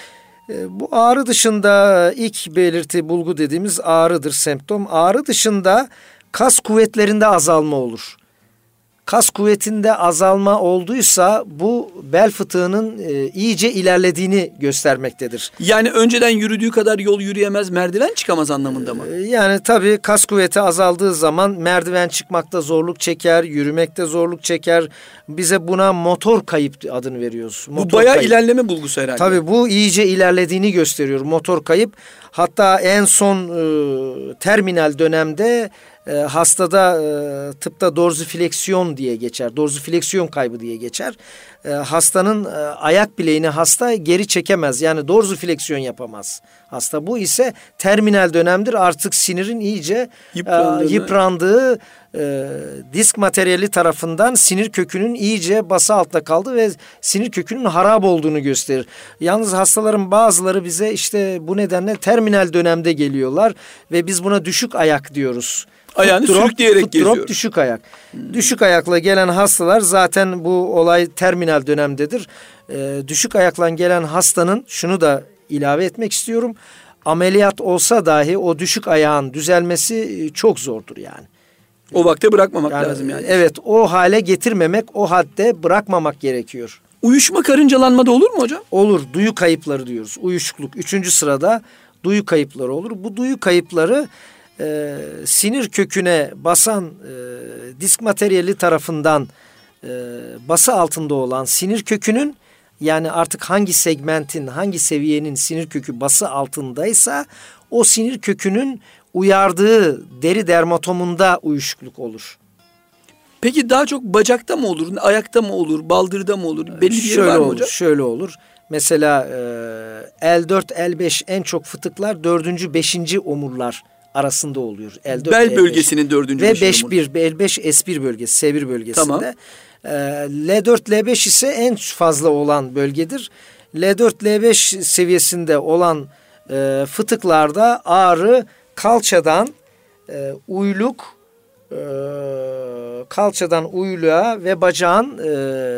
E, bu ağrı dışında ilk belirti, bulgu dediğimiz ağrıdır, semptom. Ağrı dışında kas kuvvetlerinde azalma olur. Kas kuvvetinde azalma olduysa bu bel fıtığının e, iyice ilerlediğini göstermektedir. Yani önceden yürüdüğü kadar yol yürüyemez, merdiven çıkamaz anlamında mı? E, yani tabii kas kuvveti azaldığı zaman merdiven çıkmakta zorluk çeker, yürümekte zorluk çeker. Bize buna motor kayıp adını veriyoruz. Motor bu bayağı kayıp. ilerleme bulgusu herhalde. Tabii bu iyice ilerlediğini gösteriyor, motor kayıp. Hatta en son e, terminal dönemde e, hastada e, tıpta dorsifleksiyon diye geçer. Dorsifleksiyon kaybı diye geçer. E, hastanın e, ayak bileğini hasta geri çekemez. Yani dorsifleksiyon yapamaz hasta. Bu ise terminal dönemdir. Artık sinirin iyice e, yıprandığı, e, disk materyali tarafından sinir kökünün iyice bası altta kaldı ve sinir kökünün harap olduğunu gösterir. Yalnız hastaların bazıları bize işte bu nedenle terminal dönemde geliyorlar ve biz buna düşük ayak diyoruz. Ayağını foot drop, sürükleyerek foot geziyor. Drop, düşük ayak. Hmm. Düşük ayakla gelen hastalar zaten bu olay terminal dönemdedir. e, düşük ayakla gelen hastanın, şunu da ilave etmek istiyorum. Ameliyat olsa dahi o düşük ayağın düzelmesi çok zordur yani. O vakte bırakmamak yani, lazım yani. Evet, o hale getirmemek, o hadde bırakmamak gerekiyor. Uyuşma, karıncalanma da olur mu hocam? Olur. Duyu kayıpları diyoruz. Uyuşukluk. Üçüncü sırada duyu kayıpları olur. Bu duyu kayıpları e, sinir köküne basan e, disk materyali tarafından e, bası altında olan sinir kökünün, yani artık hangi segmentin, hangi seviyenin sinir kökü bası altındaysa o sinir kökünün uyardığı deri dermatomunda uyuşukluk olur. Peki daha çok bacakta mı olur, ayakta mı olur, baldırda mı olur? Belli bir yeri şöyle var mı olur, hocam? Şöyle olur. Mesela e, L dört, L beş en çok fıtıklar dördüncü, beşinci omurlar arasında oluyor. L dört, Bel L beş. bölgesinin dördüncü, ve beşinci beş bir, omurlar. L beş S bir bölgesi, S bir bölgesinde. Tamam. E, L dört, L beş ise en fazla olan bölgedir. L dört, L beş seviyesinde olan e, fıtıklarda ağrı kalçadan e, uyluk, e, kalçadan uyluğa ve bacağın e,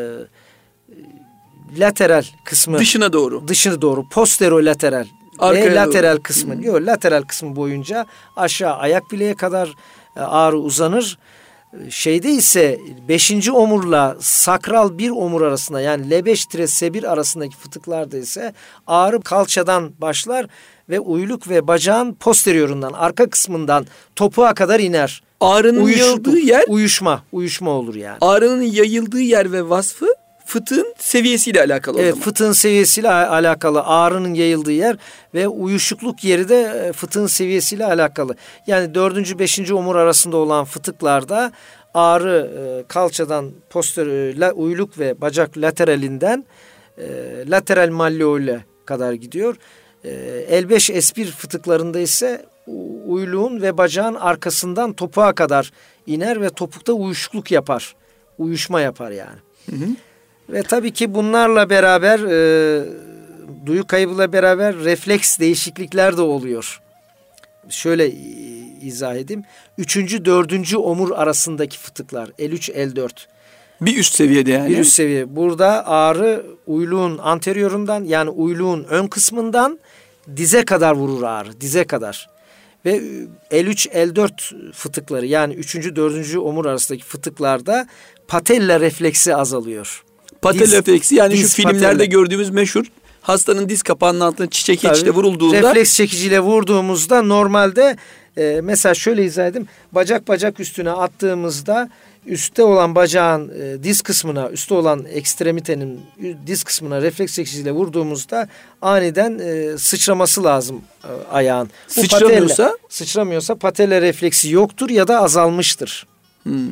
lateral kısmı Dışına doğru. dışına doğru posterolateral Arkaya ve lateral doğru. kısmı. Hmm. Yok, lateral kısmı boyunca aşağı ayak bileğe kadar e, ağrı uzanır. Şeyde ise beşinci omurla sakral bir omur arasında, yani L beş S bir arasındaki fıtıklarda ise ağrı kalçadan başlar ve uyluk ve bacağın posteriorundan, arka kısmından topuğa kadar iner. Ağrının Uyuş- yayıldığı yer, Uyuşma, uyuşma olur yani. ağrının yayıldığı yer ve vasfı fıtığın seviyesiyle alakalı Evet, o zaman. fıtığın seviyesiyle alakalı, ağrının yayıldığı yer ve uyuşukluk yeri de fıtığın seviyesiyle alakalı. Yani dördüncü, beşinci omur arasında olan fıtıklarda ağrı e, kalçadan poster, e, uyluk ve bacak lateralinden e, lateral malleole kadar gidiyor. E, L beş S bir fıtıklarında ise uyluğun ve bacağın arkasından topuğa kadar iner ve topukta uyuşukluk yapar. Uyuşma yapar yani. Hı hı. Ve tabii ki bunlarla beraber e, duyu kaybıyla beraber refleks değişiklikler de oluyor. Şöyle izah edeyim. Üçüncü, dördüncü omur arasındaki fıtıklar. L üç, L dört. Bir üst seviyede yani. Bir üst seviye. Burada ağrı uyluğun anteriorundan, yani uyluğun ön kısmından dize kadar vurur ağrı. Dize kadar. Ve L üç, L dört fıtıkları, yani üçüncü, dördüncü omur arasındaki fıtıklarda patella refleksi azalıyor. Patella Diz- refleksi, yani diz şu filmlerde patella. gördüğümüz meşhur hastanın diz kapağının altına çiçek Tabii, işte vurulduğunda. refleks çekiciyle vurduğumuzda normalde e, mesela şöyle izah edeyim. Bacak bacak üstüne attığımızda üstte olan bacağın e, diz kısmına, üstte olan ekstremitenin diz kısmına refleks çekiciyle vurduğumuzda aniden e, sıçraması lazım e, ayağın. Bu Sıçramıyorsa? patella, sıçramıyorsa patella refleksi yoktur ya da azalmıştır. Hmm.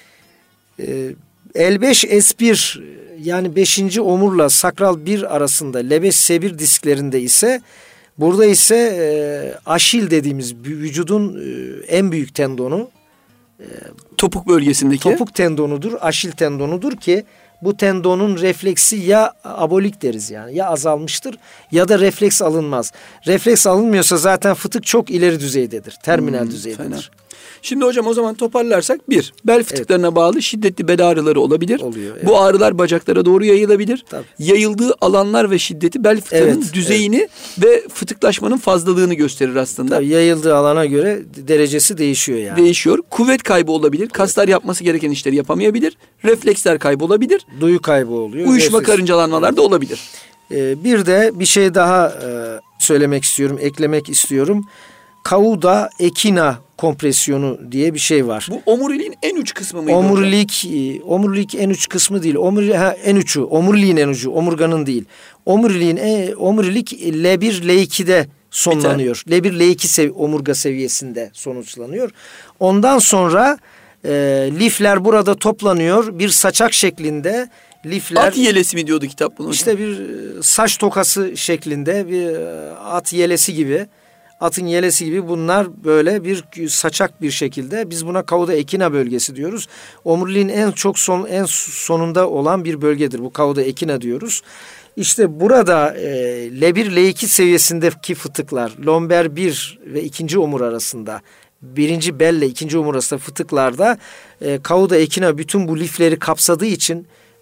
E, L beş S bir, yani beşinci omurla sakral bir arasında L beş S bir disklerinde ise, burada ise e, aşil dediğimiz vücudun e, en büyük tendonu, Topuk bölgesindeki. topuk tendonudur, aşil tendonudur ki bu tendonun refleksi ya abolik deriz, yani ya azalmıştır ya da refleks alınmaz. Refleks alınmıyorsa zaten fıtık çok ileri düzeydedir, terminal Hmm, düzeydedir. fena. Şimdi hocam o zaman toparlarsak, bir, bel fıtıklarına evet. bağlı şiddetli bel ağrıları olabilir. Oluyor, evet. Bu ağrılar bacaklara doğru yayılabilir. Tabii. Yayıldığı alanlar ve şiddeti bel fıtığının Evet, düzeyini evet. ve fıtıklaşmanın fazlalığını gösterir aslında. Tabii, yayıldığı alana göre derecesi değişiyor yani. Değişiyor. Kuvvet kaybı olabilir. Kaslar yapması gereken işleri yapamayabilir. Refleksler kaybı olabilir. Duyu kaybı oluyor. Uyuşma, refleks- karıncalanmalar da olabilir. Ee, bir de bir şey daha e, söylemek istiyorum, eklemek istiyorum. Cauda equina kompresyonu diye bir şey var. Bu omuriliğin en uç kısmı mıydı? Omurilik, e, omurilik en uç kısmı değil. Omurilik ha, en ucu, omuriliğin en ucu, omurganın değil. Omuriliğin e, omurilik L bir L iki'de sonlanıyor. L bir L iki sev, omurga seviyesinde sonuçlanıyor. Ondan sonra e, lifler burada toplanıyor. Bir saçak şeklinde lifler. At yelesi mi diyordu kitap bunu hocam? İşte bir saç tokası şeklinde, bir at yelesi gibi, atın yelesi gibi bunlar böyle bir saçak bir şekilde. Biz buna cauda equina bölgesi diyoruz. Omuriliğin en çok son en sonunda olan bir bölgedir. Bu cauda equina diyoruz. İşte burada e, L bir L iki seviyesindeki fıtıklar, lomber bir ve ikinci omur arasında, birinci belle ikinci omur arasında fıtıklarda e, cauda equina bütün bu lifleri kapsadığı için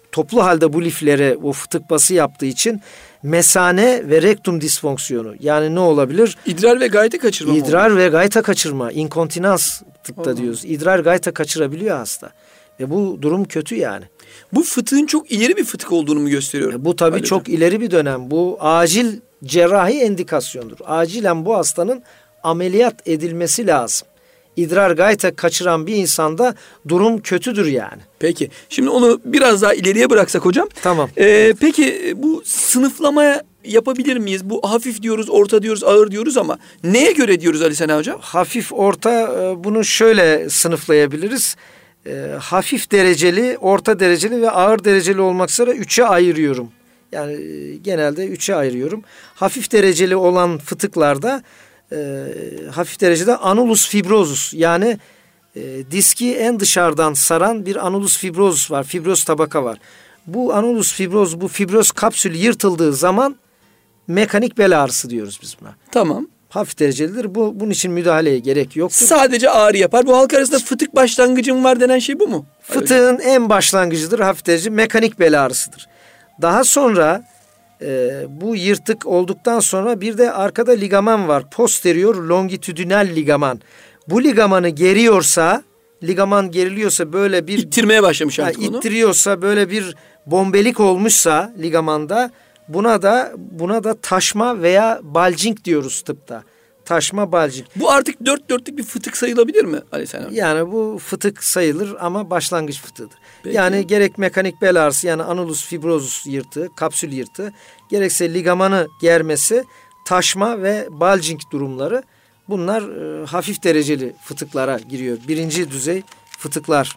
toplu halde bu liflere o fıtık bası yaptığı için mesane ve rektum disfonksiyonu. Yani ne olabilir? İdrar ve gayta kaçırma mı İdrar ve gayta kaçırma. İnkontinans tıpta Allah. diyoruz. İdrar gayta kaçırabiliyor hasta. Ve bu durum kötü yani. Bu fıtığın çok ileri bir fıtık olduğunu mu gösteriyor? E bu tabii Ayrıca. çok ileri bir dönem. Bu acil cerrahi endikasyondur. Acilen bu hastanın ameliyat edilmesi lazım. İdrar gayta kaçıran bir insanda durum kötüdür yani. Peki. Şimdi onu biraz daha ileriye bıraksak hocam. Tamam. Ee, peki bu sınıflamaya yapabilir miyiz? Bu hafif diyoruz, orta diyoruz, ağır diyoruz ama neye göre diyoruz Ali Sena hocam? Hafif, orta, bunu şöyle sınıflayabiliriz. E, hafif dereceli, orta dereceli ve ağır dereceli olmak üzere üçe ayırıyorum. Yani e, genelde üçe ayırıyorum. Hafif dereceli olan fıtıklarda e, hafif derecede anulus fibrozus, yani e, diski en dışarıdan saran bir anulus fibrozus var. Fibroz tabaka var. Bu anulus fibroz, bu fibroz kapsül yırtıldığı zaman mekanik bel ağrısı diyoruz biz buna. Tamam. Hafif derecelidir. Bu, bunun için müdahaleye gerek yoktur. Sadece ağrı yapar. Bu halk arasında fıtık başlangıcım var denen şey bu mu? Fıtığın en başlangıcıdır hafif derece, mekanik bel ağrısıdır. Daha sonra e, bu yırtık olduktan sonra bir de arkada ligaman var. Posterior longitudinal ligaman. Bu ligamanı geriyorsa, ligaman geriliyorsa, böyle bir İttirmeye başlamış artık ha, onu. ittiriyorsa, böyle bir bombelik olmuşsa ligamanda, buna da buna da taşma veya bulging diyoruz tıpta. Taşma, bulging. Bu artık dört dörtlük bir fıtık sayılabilir mi Ali Sena hocam? Yani bu fıtık sayılır ama başlangıç fıtığıdır. Peki. Yani gerek mekanik bel ağrısı, yani anulus fibrozus yırtığı, kapsül yırtığı, gerekse ligamanı germesi, taşma ve bulging durumları, bunlar e, hafif dereceli fıtıklara giriyor. Birinci düzey fıtıklar.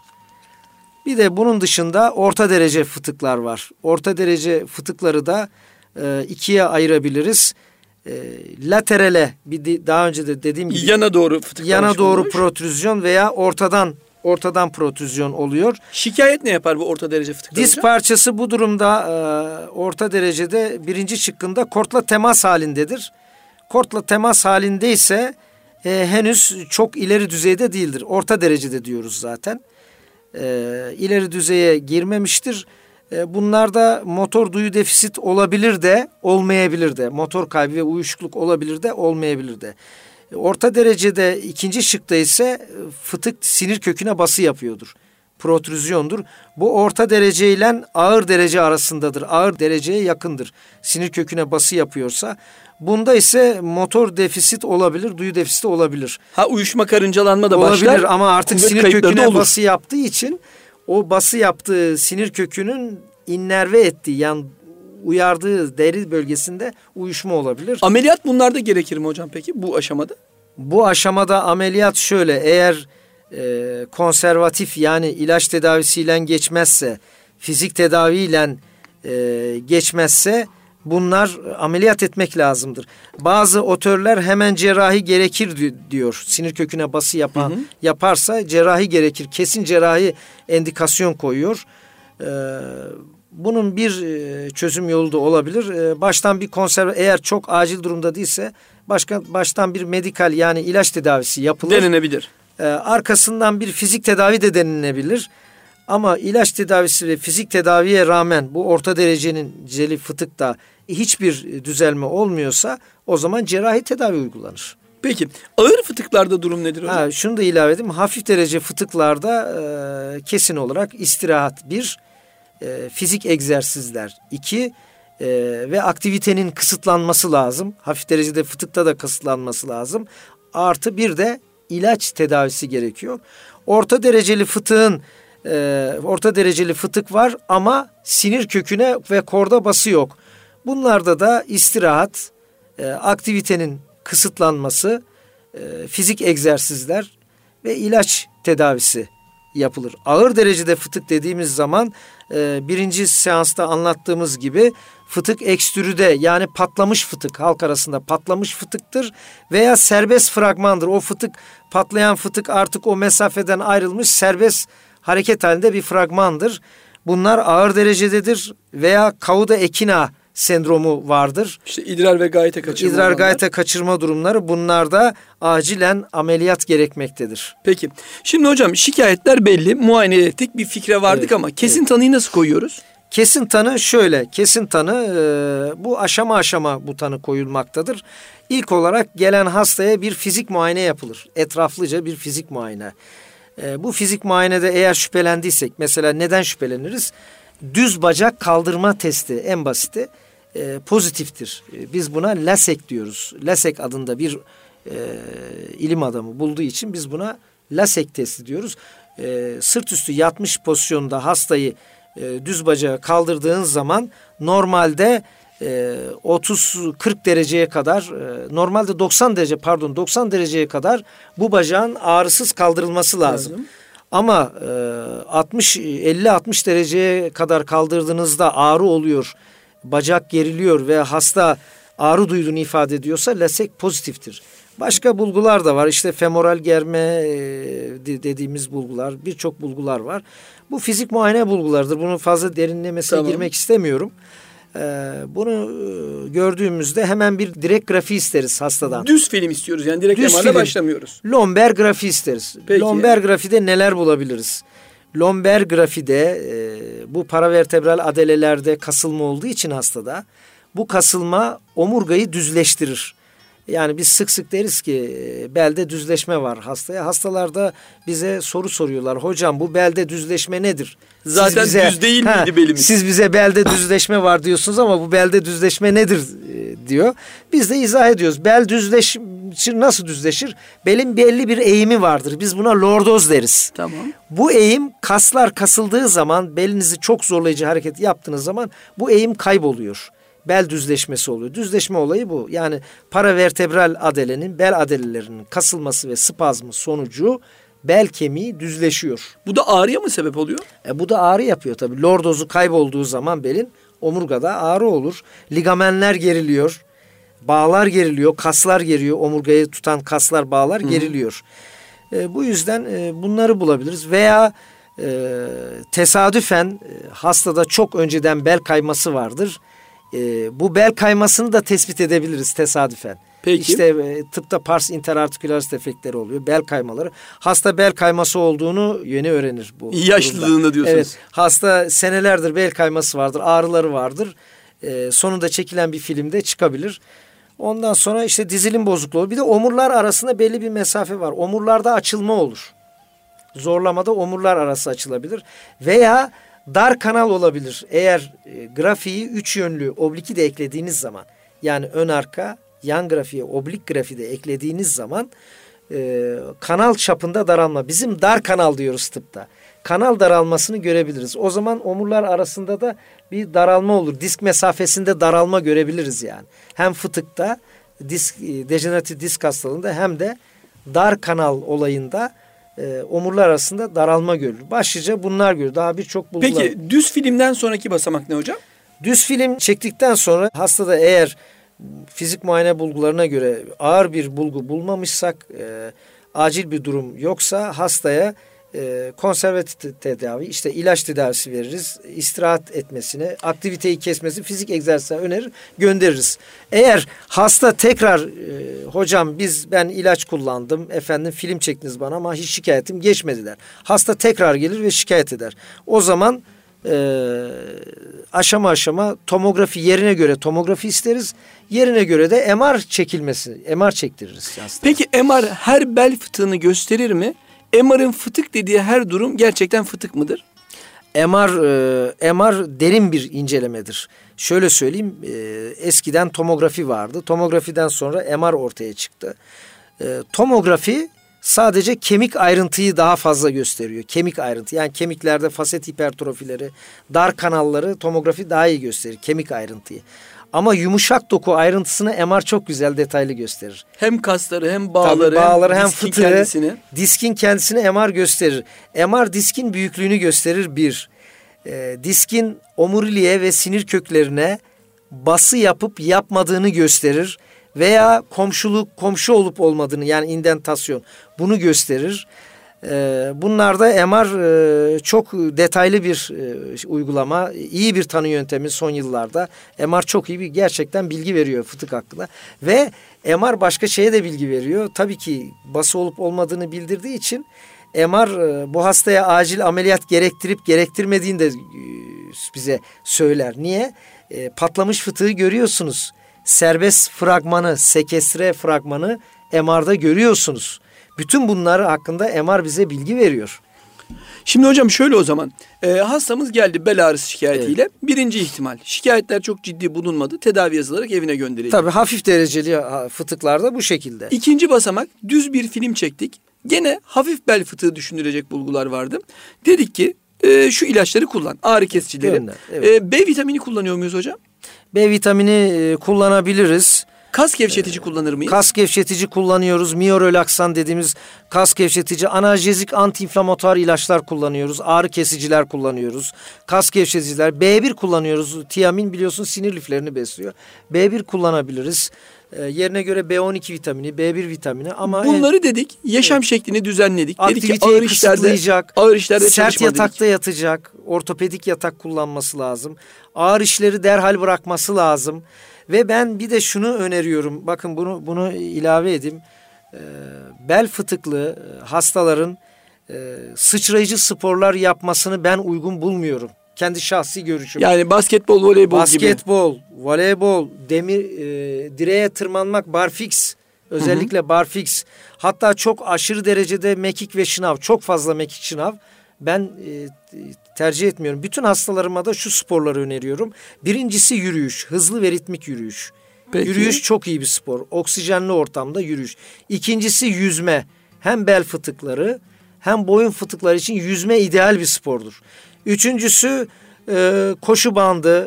Bir de bunun dışında orta derece fıtıklar var. Orta derece fıtıkları da e, ikiye ayırabiliriz. E, laterale, bir de, daha önce de dediğim gibi Yana doğru fıtık. yana doğru olmuş. protrüzyon veya ortadan ortadan protrüzyon oluyor. Şikayet ne yapar bu orta derece fıtıklar Diz hocam? parçası bu durumda e, orta derecede birinci şıkkında kortla temas halindedir. Kortla temas halindeyse e, henüz çok ileri düzeyde değildir. Orta derecede diyoruz zaten. E, ileri düzeye girmemiştir. E, bunlarda motor duyu defisit olabilir de olmayabilir de. Motor kaybı ve uyuşukluk olabilir de olmayabilir de. E, orta derecede ikinci şıkta ise fıtık sinir köküne bası yapıyordur. Protrüzyondur. Bu orta derece ile ağır derece arasındadır. Ağır dereceye yakındır. Sinir köküne bası yapıyorsa. Bunda ise motor defisit olabilir, duyu defisiti olabilir. Ha, uyuşma, karıncalanma da olabilir başlar. ama artık Kuvvet sinir kayıpları da köküne olur. bası yaptığı için o bası yaptığı sinir kökünün innerve ettiği, yani uyardığı deri bölgesinde uyuşma olabilir. Ameliyat bunlarda gerekir mi hocam peki bu aşamada? Bu aşamada ameliyat şöyle, eğer e, konservatif, yani ilaç tedavisiyle geçmezse, fizik tedaviyle e, geçmezse bunlar ameliyat etmek lazımdır. Bazı otörler hemen cerrahi gerekir diyor. Sinir köküne bası yapan hı hı. yaparsa cerrahi gerekir. Kesin cerrahi endikasyon koyuyor. Ee, bunun bir çözüm yolu da olabilir. Ee, baştan bir konserve, eğer çok acil durumda değilse başka baştan bir medikal, yani ilaç tedavisi yapılır. Denenebilir. Ee, arkasından bir fizik tedavi de denilebilir. Ama ilaç tedavisi ve fizik tedaviye rağmen bu orta derecenin celi fıtıkta hiçbir düzelme olmuyorsa o zaman cerrahi tedavi uygulanır. Peki ağır fıtıklarda durum nedir hocam? Ha, şunu da ilave edeyim. Hafif derece fıtıklarda e, kesin olarak istirahat bir, e, fizik egzersizler iki e, ve aktivitenin kısıtlanması lazım. Hafif derecede fıtıkta da kısıtlanması lazım. Artı bir de ilaç tedavisi gerekiyor. Orta dereceli fıtığın Ee, orta dereceli fıtık var ama sinir köküne ve korda bası yok. Bunlarda da istirahat, e, aktivitenin kısıtlanması, e, fizik egzersizler ve ilaç tedavisi yapılır. Ağır derecede fıtık dediğimiz zaman e, birinci seansta anlattığımız gibi fıtık ekstrüde, yani patlamış fıtık, halk arasında patlamış fıtıktır veya serbest fragmandır. O fıtık, patlayan fıtık artık o mesafeden ayrılmış, serbest hareket halinde bir fragmandır. Bunlar ağır derecededir veya kauda ekina sendromu vardır. İşte idrar ve gayta kaçırma. İdrar gayta kaçırma durumları, bunlarda acilen ameliyat gerekmektedir. Peki. Şimdi hocam şikayetler belli. Muayene ettik. Bir fikre vardık, evet, ama kesin evet. tanıyı nasıl koyuyoruz? Kesin tanı şöyle, kesin tanı e, bu aşama aşama bu tanı koyulmaktadır. İlk olarak gelen hastaya bir fizik muayene yapılır. Etraflıca bir fizik muayene. E, bu fizik muayenede eğer şüphelendiysek, mesela neden şüpheleniriz? Düz bacak kaldırma testi en basiti e, pozitiftir. E, biz buna LASEK diyoruz. LASEK adında bir e, ilim adamı bulduğu için biz buna LASEK testi diyoruz. E, sırt üstü yatmış pozisyonda hastayı e, düz bacağı kaldırdığın zaman normalde e, otuz kırk dereceye kadar e, normalde doksan derece pardon doksan dereceye kadar bu bacağın ağrısız kaldırılması lazım. lazım. Ama e, altmış elli altmış dereceye kadar kaldırdığınızda ağrı oluyor, bacak geriliyor ve hasta ağrı duyduğunu ifade ediyorsa LASEK pozitiftir. Başka bulgular da var. İşte femoral germe e, dediğimiz bulgular, birçok bulgular var. Bu fizik muayene bulgulardır. Bunun fazla derinlemesine tamam. girmek istemiyorum. Ee, bunu e, gördüğümüzde hemen bir direkt grafi isteriz hastadan. Düz film istiyoruz yani direkt M R'la başlamıyoruz. Lomber grafi isteriz. Peki. Lomber grafide neler bulabiliriz? Lomber grafide e, bu paravertebral adelelerde kasılma olduğu için hastada bu kasılma omurgayı düzleştirir. Yani biz sık sık deriz ki belde düzleşme var hastaya. Hastalarda bize soru soruyorlar. Hocam bu belde düzleşme nedir? Zaten bize, düz değil ha, miydi belimiz? Siz bize belde düzleşme var diyorsunuz ama bu belde düzleşme nedir e, diyor. Biz de izah ediyoruz. Bel düzleşir, nasıl düzleşir? Belin belli bir eğimi vardır. Biz buna lordoz deriz. Tamam. Bu eğim kaslar kasıldığı zaman, belinizi çok zorlayıcı hareket yaptığınız zaman bu eğim kayboluyor. Bel düzleşmesi oluyor. Düzleşme olayı bu. Yani paravertebral adelenin, bel adelelerinin kasılması ve spazmı sonucu bel kemiği düzleşiyor. Bu da ağrıya mı sebep oluyor? E bu da ağrı yapıyor tabii. Lordozu kaybolduğu zaman belin omurgada ağrı olur. Ligamenler geriliyor. Bağlar geriliyor. Kaslar geriliyor. Omurgayı tutan kaslar, bağlar Hı. geriliyor. E, bu yüzden e, bunları bulabiliriz. Veya e, tesadüfen e, hastada çok önceden bel kayması vardır. E, bu bel kaymasını da tespit edebiliriz tesadüfen. Peki. İşte e, tıpta pars interartikularis defektleri oluyor. Bel kaymaları. Hasta bel kayması olduğunu yeni öğrenir bu. Yaşlılığında diyorsunuz. Evet. Hasta senelerdir bel kayması vardır. Ağrıları vardır. E, sonunda çekilen bir filmde çıkabilir. Ondan sonra işte dizilim bozukluğu olur. Bir de omurlar arasında belli bir mesafe var. Omurlarda açılma olur. Zorlamada omurlar arası açılabilir. Veya dar kanal olabilir. Eğer e, grafiği üç yönlü obliki de eklediğiniz zaman, yani ön arka yan grafiğe oblik grafiği de eklediğiniz zaman e, kanal çapında daralma. Bizim dar kanal diyoruz tıpta. Kanal daralmasını görebiliriz. O zaman omurlar arasında da bir daralma olur. Disk mesafesinde daralma görebiliriz yani. Hem fıtıkta, disk, dejeneratif disk hastalığında hem de dar kanal olayında e, omurlar arasında daralma görülür. Başlıca bunlar görülür. Daha birçok bulgular. Peki düz filmden sonraki basamak ne hocam? Düz film çektikten sonra hastada eğer fizik muayene bulgularına göre ağır bir bulgu bulmamışsak, e, acil bir durum yoksa hastaya e, konservatif tedavi, işte ilaç tedavisi veririz. İstirahat etmesini, aktiviteyi kesmesi, fizik egzersizler önerir, göndeririz. Eğer hasta tekrar e, hocam biz ben ilaç kullandım, efendim film çektiniz bana ama hiç şikayetim geçmedi der. Hasta tekrar gelir ve şikayet eder. O zaman Ee, aşama aşama tomografi yerine göre tomografi isteriz. Yerine göre de M R çekilmesi, M R çektiririz aslında. Peki M R her bel fıtığını gösterir mi? M R'ın fıtık dediği her durum gerçekten fıtık mıdır? M R e, M R derin bir incelemedir. Şöyle söyleyeyim, e, eskiden tomografi vardı. Tomografiden sonra M R ortaya çıktı. E, tomografi sadece kemik ayrıntıyı daha fazla gösteriyor. Kemik ayrıntı, yani kemiklerde faset hipertrofileri, dar kanalları tomografi daha iyi gösterir. Kemik ayrıntıyı. Ama yumuşak doku ayrıntısını M R çok güzel detaylı gösterir. Hem kasları hem bağları, Tabii bağları hem, hem fıtığı, kendisini. diskin kendisini M R gösterir. M R diskin büyüklüğünü gösterir bir. E, diskin omuriliğe ve sinir köklerine bası yapıp yapmadığını gösterir. Veya komşuluk, komşu olup olmadığını, yani indentasyon, bunu gösterir. Ee, bunlarda M R e, çok detaylı bir e, uygulama, iyi bir tanı yöntemi son yıllarda. M R çok iyi bir gerçekten bilgi veriyor fıtık hakkında. Ve M R başka şeye de bilgi veriyor. Tabii ki bası olup olmadığını bildirdiği için M R e, bu hastaya acil ameliyat gerektirip gerektirmediğini de e, bize söyler. Niye? E, patlamış fıtığı görüyorsunuz. Serbest fragmanı, sekestre fragmanı M R'da görüyorsunuz. Bütün bunlar hakkında M R bize bilgi veriyor. Şimdi hocam şöyle o zaman. E, hastamız geldi bel ağrısı şikayetiyle. Evet. Birinci ihtimal. Şikayetler çok ciddi bulunmadı. Tedavi yazılarak evine gönderildi. Tabii hafif dereceli fıtıklarda bu şekilde. İkinci basamak, düz bir film çektik. Gene hafif bel fıtığı düşünülecek bulgular vardı. Dedik ki e, şu ilaçları kullan. Ağrı kesicileri. Evet. E, B vitamini kullanıyor muyuz hocam? B vitamini e, kullanabiliriz. Kas gevşetici kullanır mıyız? Kas gevşetici kullanıyoruz. Miyorelaksan dediğimiz kas gevşetici, analjezik, antiinflamatuar ilaçlar kullanıyoruz. Ağrı kesiciler kullanıyoruz. Kas gevşeticiler. B bir kullanıyoruz. Tiamin biliyorsun sinir liflerini besliyor. B bir kullanabiliriz. Ee, yerine göre B on iki vitamini, B bir vitamini ama bunları en, dedik. Yaşam evet. şeklini düzenledik. Aktiviteyi dedik ki ağır işlerde, ağır işlerde sert yatakta dedik. yatacak. Ortopedik yatak kullanması lazım. Ağır işleri derhal bırakması lazım. Ve ben bir de şunu öneriyorum. Bakın bunu bunu ilave edeyim. Ee, bel fıtıklı hastaların e, sıçrayıcı sporlar yapmasını ben uygun bulmuyorum. Kendi şahsi görüşüm. Yani basketbol, voleybol basketbol, gibi. Basketbol, voleybol, demir e, direğe tırmanmak, barfiks. Özellikle hı hı. barfiks. Hatta çok aşırı derecede mekik ve şınav. Çok fazla mekik şınav. Ben e, tercih etmiyorum. Bütün hastalarıma da şu sporları öneriyorum. Birincisi yürüyüş. Hızlı ve ritmik yürüyüş. Peki. Yürüyüş çok iyi bir spor. Oksijenli ortamda yürüyüş. İkincisi yüzme. Hem bel fıtıkları hem boyun fıtıkları için yüzme ideal bir spordur. Üçüncüsü e, koşu bandı. E,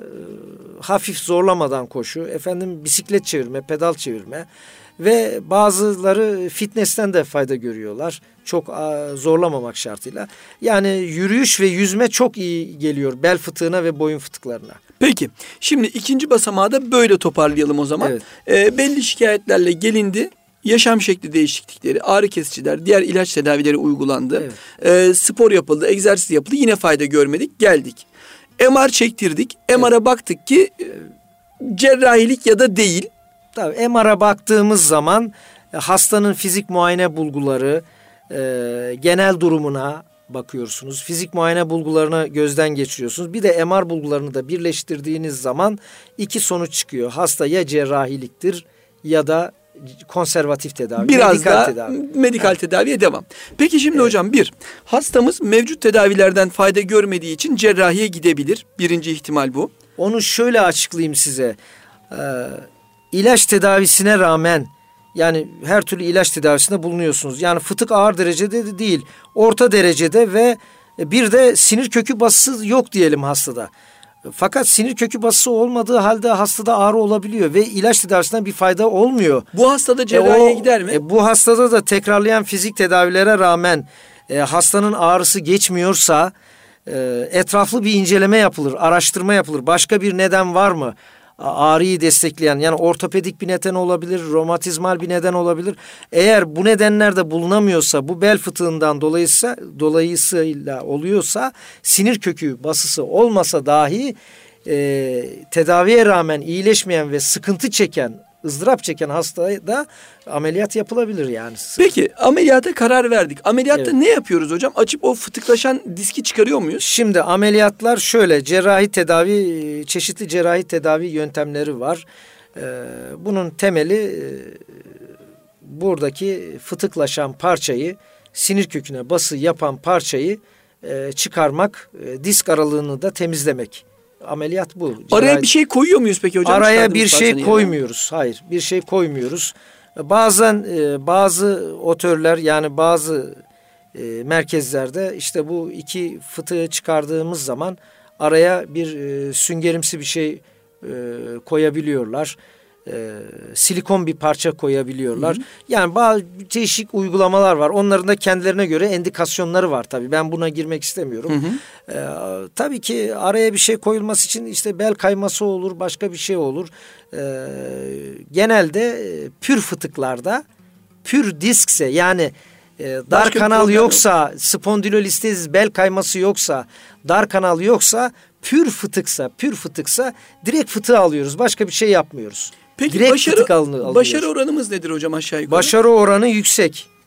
hafif zorlamadan koşu. Efendim bisiklet çevirme, pedal çevirme. Ve bazıları fitnessen de fayda görüyorlar. Çok a, zorlamamak şartıyla. Yani yürüyüş ve yüzme çok iyi geliyor bel fıtığına ve boyun fıtıklarına. Peki. Şimdi ikinci basamağı da böyle toparlayalım o zaman. Evet. E, belli şikayetlerle gelindi. Yaşam şekli değişiklikleri, ağrı kesiciler, diğer ilaç tedavileri uygulandı. Evet. E, spor yapıldı, egzersiz yapıldı. Yine fayda görmedik. Geldik. M R çektirdik. Evet. M R'a baktık ki e, cerrahilik ya da değil. Tabii M R'a baktığımız zaman hastanın fizik muayene bulguları, e, genel durumuna bakıyorsunuz. Fizik muayene bulgularını gözden geçiriyorsunuz. Bir de M R bulgularını da birleştirdiğiniz zaman iki sonuç çıkıyor. Hasta ya cerrahiliktir ya da konservatif tedavi. Biraz medikal da tedavi. medikal evet. tedaviye devam. Peki şimdi evet. hocam bir, hastamız mevcut tedavilerden fayda görmediği için cerrahiye gidebilir. Birinci ihtimal bu. Onu şöyle açıklayayım size. Ee, ilaç tedavisine rağmen yani her türlü ilaç tedavisinde bulunuyorsunuz. Yani fıtık ağır derecede de değil. Orta derecede ve bir de sinir kökü basısı yok diyelim hastada. Fakat sinir kökü basısı olmadığı halde hastada ağrı olabiliyor ve ilaç tedavisinden bir fayda olmuyor. Bu hastada cerrahiye e o, gider mi? E, bu hastada da tekrarlayan fizik tedavilere rağmen e, hastanın ağrısı geçmiyorsa e, etraflı bir inceleme yapılır, araştırma yapılır. Başka bir neden var mı? Ağrıyı destekleyen yani ortopedik bir neden olabilir, romatizmal bir neden olabilir. Eğer bu nedenler de bulunamıyorsa, bu bel fıtığından dolayısıyla, dolayısıyla oluyorsa, sinir kökü basısı olmasa dahi e, tedaviye rağmen iyileşmeyen ve sıkıntı çeken, ızdırap çeken hastaya da ameliyat yapılabilir yani. Peki ameliyata karar verdik. Ameliyatta evet. ne yapıyoruz hocam? Açıp o fıtıklaşan diski çıkarıyor muyuz? Şimdi ameliyatlar şöyle, cerrahi tedavi, çeşitli cerrahi tedavi yöntemleri var. Ee, bunun temeli buradaki fıtıklaşan parçayı, sinir köküne bası yapan parçayı e, çıkarmak, e, disk aralığını da temizlemek. Ameliyat bu. Araya Cerrahi... bir şey koyuyor muyuz peki hocam? Araya bir şey koymuyoruz. Yani. Hayır, bir şey koymuyoruz. Bazen e, bazı otörler yani bazı e, merkezlerde işte bu iki fıtığı çıkardığımız zaman araya bir e, süngerimsi bir şey e, koyabiliyorlar. E, silikon bir parça koyabiliyorlar. Hı hı. Yani bazı değişik uygulamalar var. Onların da kendilerine göre endikasyonları var tabii. Ben buna girmek istemiyorum. Hı hı. E, tabii ki araya bir şey koyulması için işte bel kayması olur, başka bir şey olur. E, genelde pür fıtıklarda pür diskse yani e, dar başka kanal yoksa, spondilolistezis bel kayması yoksa, dar kanal yoksa, pür fıtıksa, pür fıtıksa direkt fıtığı alıyoruz. Başka bir şey yapmıyoruz. Peki direkt başarı, başarı oranımız nedir hocam aşağı yukarı? Başarı oranı yüksek.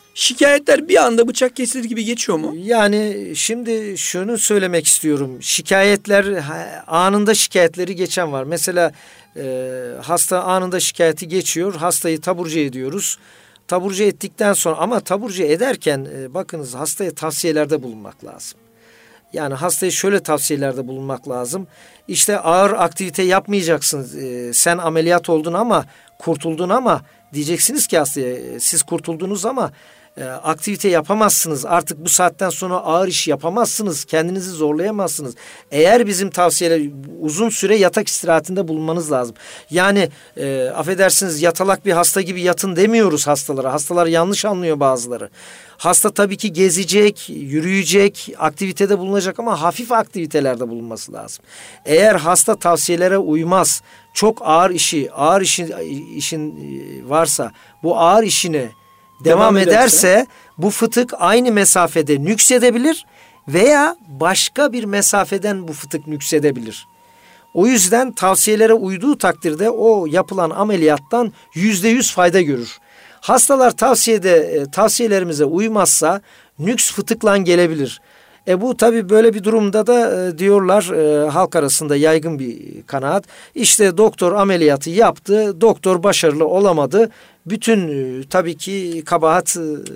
şikayetler bir anda bıçak kesilir gibi geçiyor mu? Yani şimdi şunu söylemek istiyorum. Şikayetler anında şikayetleri geçen var. Mesela e, hasta anında şikayeti geçiyor. Hastayı taburcu ediyoruz. Taburcu ettikten sonra ama taburcu ederken e, bakınız hastaya tavsiyelerde bulunmak lazım. Yani hastaya şöyle tavsiyelerde bulunmak lazım. İşte ağır aktivite yapmayacaksın. E, sen ameliyat oldun ama kurtuldun ama diyeceksiniz ki hastaya siz kurtuldunuz ama e, aktivite yapamazsınız. Artık bu saatten sonra ağır iş yapamazsınız. Kendinizi zorlayamazsınız. Eğer bizim tavsiyeler uzun süre yatak istirahatinde bulunmanız lazım. Yani e, affedersiniz yatalak bir hasta gibi yatın demiyoruz hastalara. Hastalar yanlış anlıyor bazıları. Hasta tabii ki gezecek, yürüyecek, aktivitede bulunacak ama hafif aktivitelerde bulunması lazım. Eğer hasta tavsiyelere uymaz, çok ağır işi, ağır işin, işin varsa bu ağır işine devam, devam ederse, ederse bu fıtık aynı mesafede nüksedebilir veya başka bir mesafeden bu fıtık nüksedebilir. O yüzden tavsiyelere uyduğu takdirde o yapılan ameliyattan yüzde yüz fayda görür. Hastalar tavsiyede tavsiyelerimize uymazsa nüks fıtıkla gelebilir. E bu tabii böyle bir durumda da e, diyorlar e, halk arasında yaygın bir kanaat. İşte doktor ameliyatı yaptı, doktor başarılı olamadı. Bütün e, tabii ki kabahat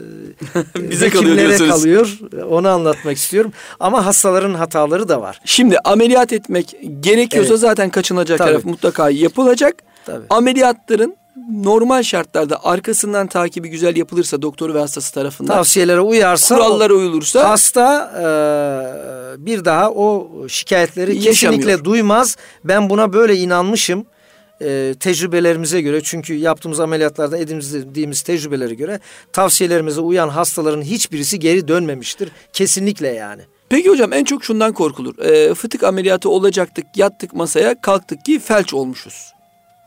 e, bize kalıyor, kalıyor. Onu anlatmak istiyorum. Ama hastaların hataları da var. Şimdi ameliyat etmek gerekiyorsa evet. zaten kaçınılacak tabii. taraf mutlaka yapılacak. Tabii. Ameliyatların normal şartlarda arkasından takibi güzel yapılırsa doktoru ve hastası tarafından tavsiyelere uyarsa, kurallara uyulursa hasta e, bir daha o şikayetleri yaşamıyor. Kesinlikle duymaz. Ben buna böyle inanmışım e, tecrübelerimize göre, çünkü yaptığımız ameliyatlarda edindiğimiz tecrübelere göre tavsiyelerimize uyan hastaların hiçbirisi geri dönmemiştir. Kesinlikle yani. Peki hocam en çok şundan korkulur. E, fıtık ameliyatı olacaktık, yattık masaya, kalktık ki felç olmuşuz.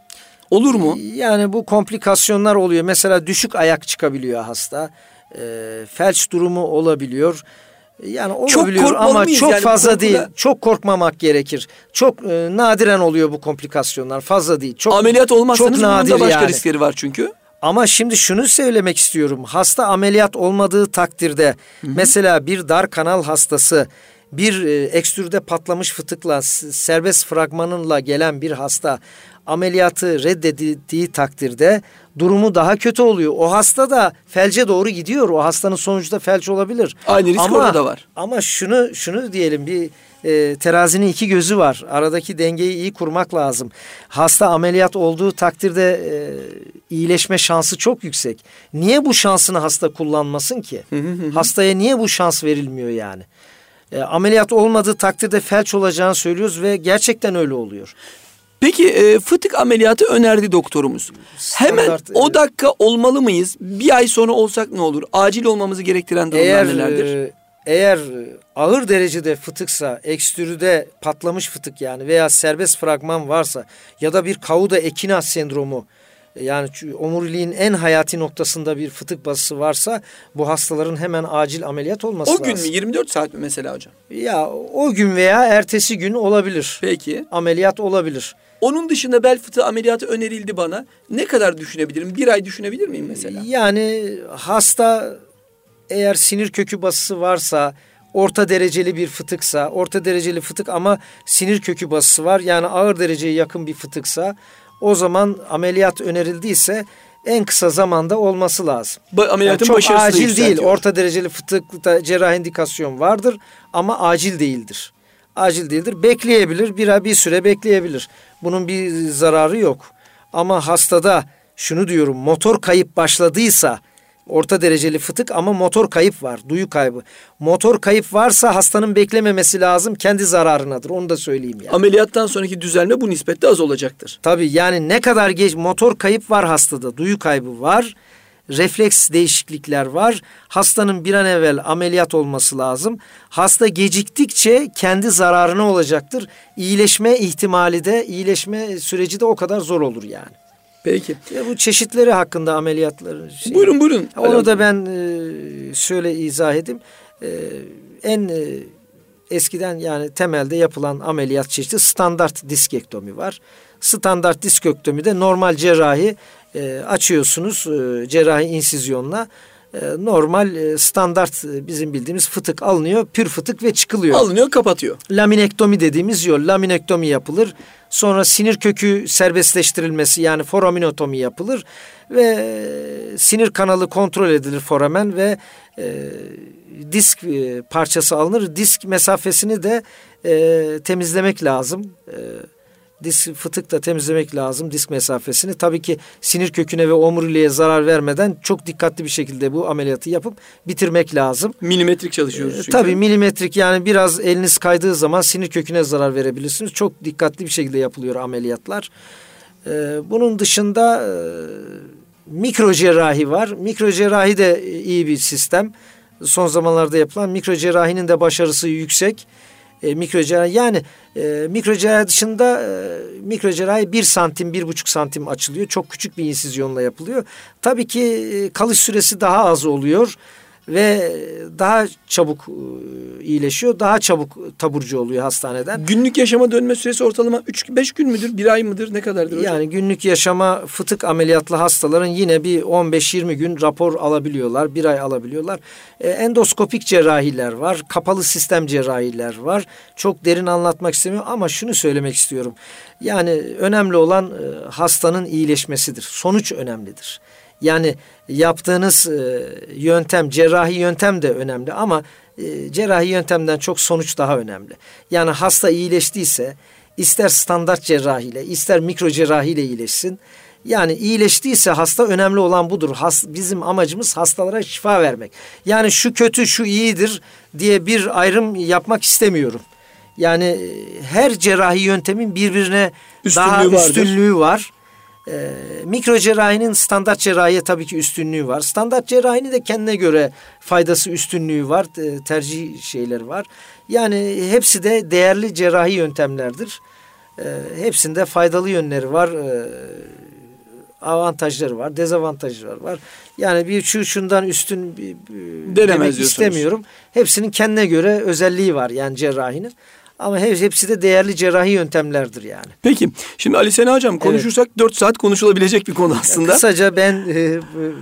Olur mu? Yani bu komplikasyonlar oluyor. Mesela düşük ayak çıkabiliyor hasta. E, felç durumu olabiliyor. Yani olabiliyor çok ama çok yani fazla değil. Çok korkmamak gerekir. Çok e, nadiren oluyor bu komplikasyonlar. Fazla değil. Çok, ameliyat olmazsanız çok nadir bunun da başka yani. riskleri var çünkü. Ama şimdi şunu söylemek istiyorum. Hasta ameliyat olmadığı takdirde Hı-hı. mesela bir dar kanal hastası bir e, ekstrüde patlamış fıtıkla serbest fragmanınla gelen bir hasta ameliyatı reddedildiği takdirde durumu daha kötü oluyor. O hasta da felce doğru gidiyor. O hastanın sonucunda felç olabilir. Aynı risk ama, orada da var. Ama şunu şunu diyelim, bir e, terazinin iki gözü var. Aradaki dengeyi iyi kurmak lazım. Hasta ameliyat olduğu takdirde e, iyileşme şansı çok yüksek. Niye bu şansını hasta kullanmasın ki? Hastaya niye bu şans verilmiyor yani? E, ameliyat olmadığı takdirde felç olacağını söylüyoruz ve gerçekten öyle oluyor. Peki e, fıtık ameliyatı önerdi doktorumuz. Standart, Hemen o dakika olmalı mıyız? Bir ay sonra olsak ne olur? Acil olmamızı gerektiren durumlar eğer, nelerdir? E, eğer ağır derecede fıtıksa, ekstrüde patlamış fıtık yani veya serbest fragman varsa ya da bir Cauda equina sendromu, yani omuriliğin en hayati noktasında bir fıtık basısı varsa bu hastaların hemen acil ameliyat olması lazım. O gün mü? yirmi dört saat mi mesela hocam? Ya o gün veya ertesi gün olabilir. Peki. Ameliyat olabilir. Onun dışında bel fıtığı ameliyatı önerildi bana. Ne kadar düşünebilirim? Bir ay düşünebilir miyim mesela? Yani hasta eğer sinir kökü basısı varsa, orta dereceli bir fıtıksa, orta dereceli fıtık ama sinir kökü basısı var, yani ağır dereceye yakın bir fıtıksa, o zaman ameliyat önerildiyse en kısa zamanda olması lazım. Ba- ameliyatın yani çok acil değil. Orta dereceli fıtıkta cerrahi indikasyon vardır ama acil değildir. Acil değildir. Bekleyebilir. Bir, bir süre bekleyebilir. Bunun bir zararı yok. Ama hastada şunu diyorum, motor kayıp başladıysa, orta dereceli fıtık ama motor kayıp var, duyu kaybı. Motor kayıp varsa hastanın beklememesi lazım, kendi zararınadır, onu da söyleyeyim yani. Ameliyattan sonraki düzelme bu nispette az olacaktır. Tabii yani ne kadar geç, motor kayıp var hastada, duyu kaybı var, refleks değişiklikler var. Hastanın bir an evvel ameliyat olması lazım. Hasta geciktikçe kendi zararına olacaktır. İyileşme ihtimali de, iyileşme süreci de o kadar zor olur yani. Peki. Ya bu çeşitleri hakkında ameliyatların. Şey, buyurun buyurun. Onu da ben e, şöyle izah edeyim. E, en e, eskiden yani temelde yapılan ameliyat çeşidi standart diskektomi var. Standart diskektomide normal cerrahi e, açıyorsunuz e, cerrahi insizyonla. normal standart bizim bildiğimiz fıtık alınıyor. Pür fıtık ve çıkılıyor. Alınıyor, kapatıyor. Laminektomi dediğimiz yol. Laminektomi yapılır. Sonra sinir kökü serbestleştirilmesi yani foraminotomi yapılır. Ve sinir kanalı kontrol edilir foramen ve e, disk e, parçası alınır. Disk mesafesini de e, temizlemek lazım. E, Disk fıtık da temizlemek lazım, disk mesafesini. Tabii ki sinir köküne ve omuriliğe zarar vermeden çok dikkatli bir şekilde bu ameliyatı yapıp bitirmek lazım. Milimetrik çalışıyoruz çünkü. Ee, tabii milimetrik, yani biraz eliniz kaydığı zaman sinir köküne zarar verebilirsiniz. Çok dikkatli bir şekilde yapılıyor ameliyatlar. Ee, bunun dışında e, mikro cerrahi var. Mikro cerrahi de iyi bir sistem. Son zamanlarda yapılan mikro cerrahinin de başarısı yüksek. E, mikro cerrahi yani e, mikro cerrahi dışında e, mikro cerrahi bir santim bir buçuk santim açılıyor. Çok küçük bir insizyonla yapılıyor. Tabii ki e, kalış süresi daha az oluyor ve daha çabuk e, iyileşiyor. Daha çabuk taburcu oluyor hastaneden. Günlük yaşama dönme süresi ortalama üç beş gün müdür? Bir ay mıdır? Ne kadardır hocam? Yani günlük yaşama fıtık ameliyatlı hastaların yine bir on beş yirmi gün rapor alabiliyorlar. Bir ay alabiliyorlar. E, endoskopik cerrahiler var. Kapalı sistem cerrahiler var. Çok derin anlatmak istemiyorum ama şunu söylemek istiyorum. Yani önemli olan e, hastanın iyileşmesidir. Sonuç önemlidir. Yani yaptığınız e, yöntem, cerrahi yöntem de önemli ama e, cerrahi yöntemden çok sonuç daha önemli. Yani hasta iyileştiyse ister standart cerrahiyle ister mikro cerrahiyle iyileşsin. Yani iyileştiyse hasta, önemli olan budur. Has, bizim amacımız hastalara şifa vermek. Yani şu kötü, şu iyidir diye bir ayrım yapmak istemiyorum. Yani her cerrahi yöntemin birbirine üstünlüğü daha vardır. üstünlüğü var. Ee, mikro cerrahinin standart cerrahiye tabii ki üstünlüğü var. Standart cerrahinin de kendine göre faydası, üstünlüğü var. E, tercih şeyleri var. Yani hepsi de değerli cerrahi yöntemlerdir. E, hepsinde faydalı yönleri var. E, avantajları var, dezavantajları var. Yani bir şu şundan üstün bir, bir demek istemiyorum. Hepsinin kendine göre özelliği var yani cerrahinin. Ama hepsi de değerli cerrahi yöntemlerdir yani. Peki. Şimdi Ali Sena Hocam konuşursak evet. dört saat konuşulabilecek bir konu aslında. Kısaca ben... E,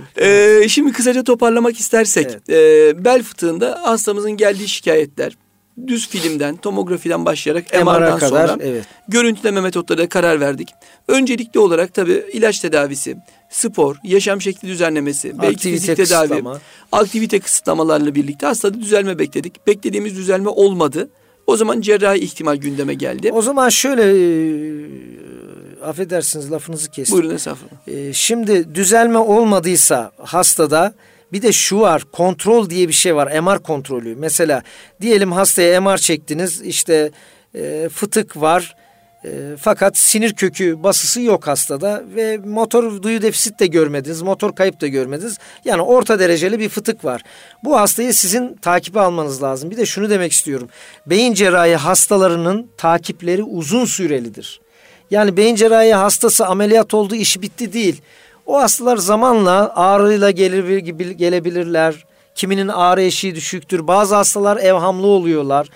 ee, şimdi kısaca toparlamak istersek. Evet. E, bel fıtığında hastamızın geldiği şikayetler düz filmden, tomografiden başlayarak M R'dan kadar, sonra evet. görüntüleme metotlarına karar verdik. Öncelikli olarak tabii ilaç tedavisi, spor, yaşam şekli düzenlemesi, belki aktivite fizik tedavi, kısıtlama. aktivite kısıtlamalarla birlikte hastada düzelme bekledik. Beklediğimiz düzelme olmadı. O zaman cerrahi ihtimal gündeme geldi. O zaman şöyle, e, affedersiniz lafınızı kestim. Buyurun estağfurullah. E, şimdi düzelme olmadıysa hastada bir de şu var, kontrol diye bir şey var, M R kontrolü. Mesela diyelim hastaya M R çektiniz, işte e, fıtık var. E, fakat sinir kökü basısı yok hastada ve motor duyu defisit de görmediniz, motor kayıp da görmediniz. Yani orta dereceli bir fıtık var. Bu hastayı sizin takibe almanız lazım. Bir de şunu demek istiyorum. Beyin cerrahi hastalarının takipleri uzun sürelidir. Yani beyin cerrahi hastası ameliyat oldu, işi bitti değil. O hastalar zamanla ağrıyla gelir, gelebilirler. Kiminin ağrı eşiği düşüktür. Bazı hastalar evhamlı oluyorlar.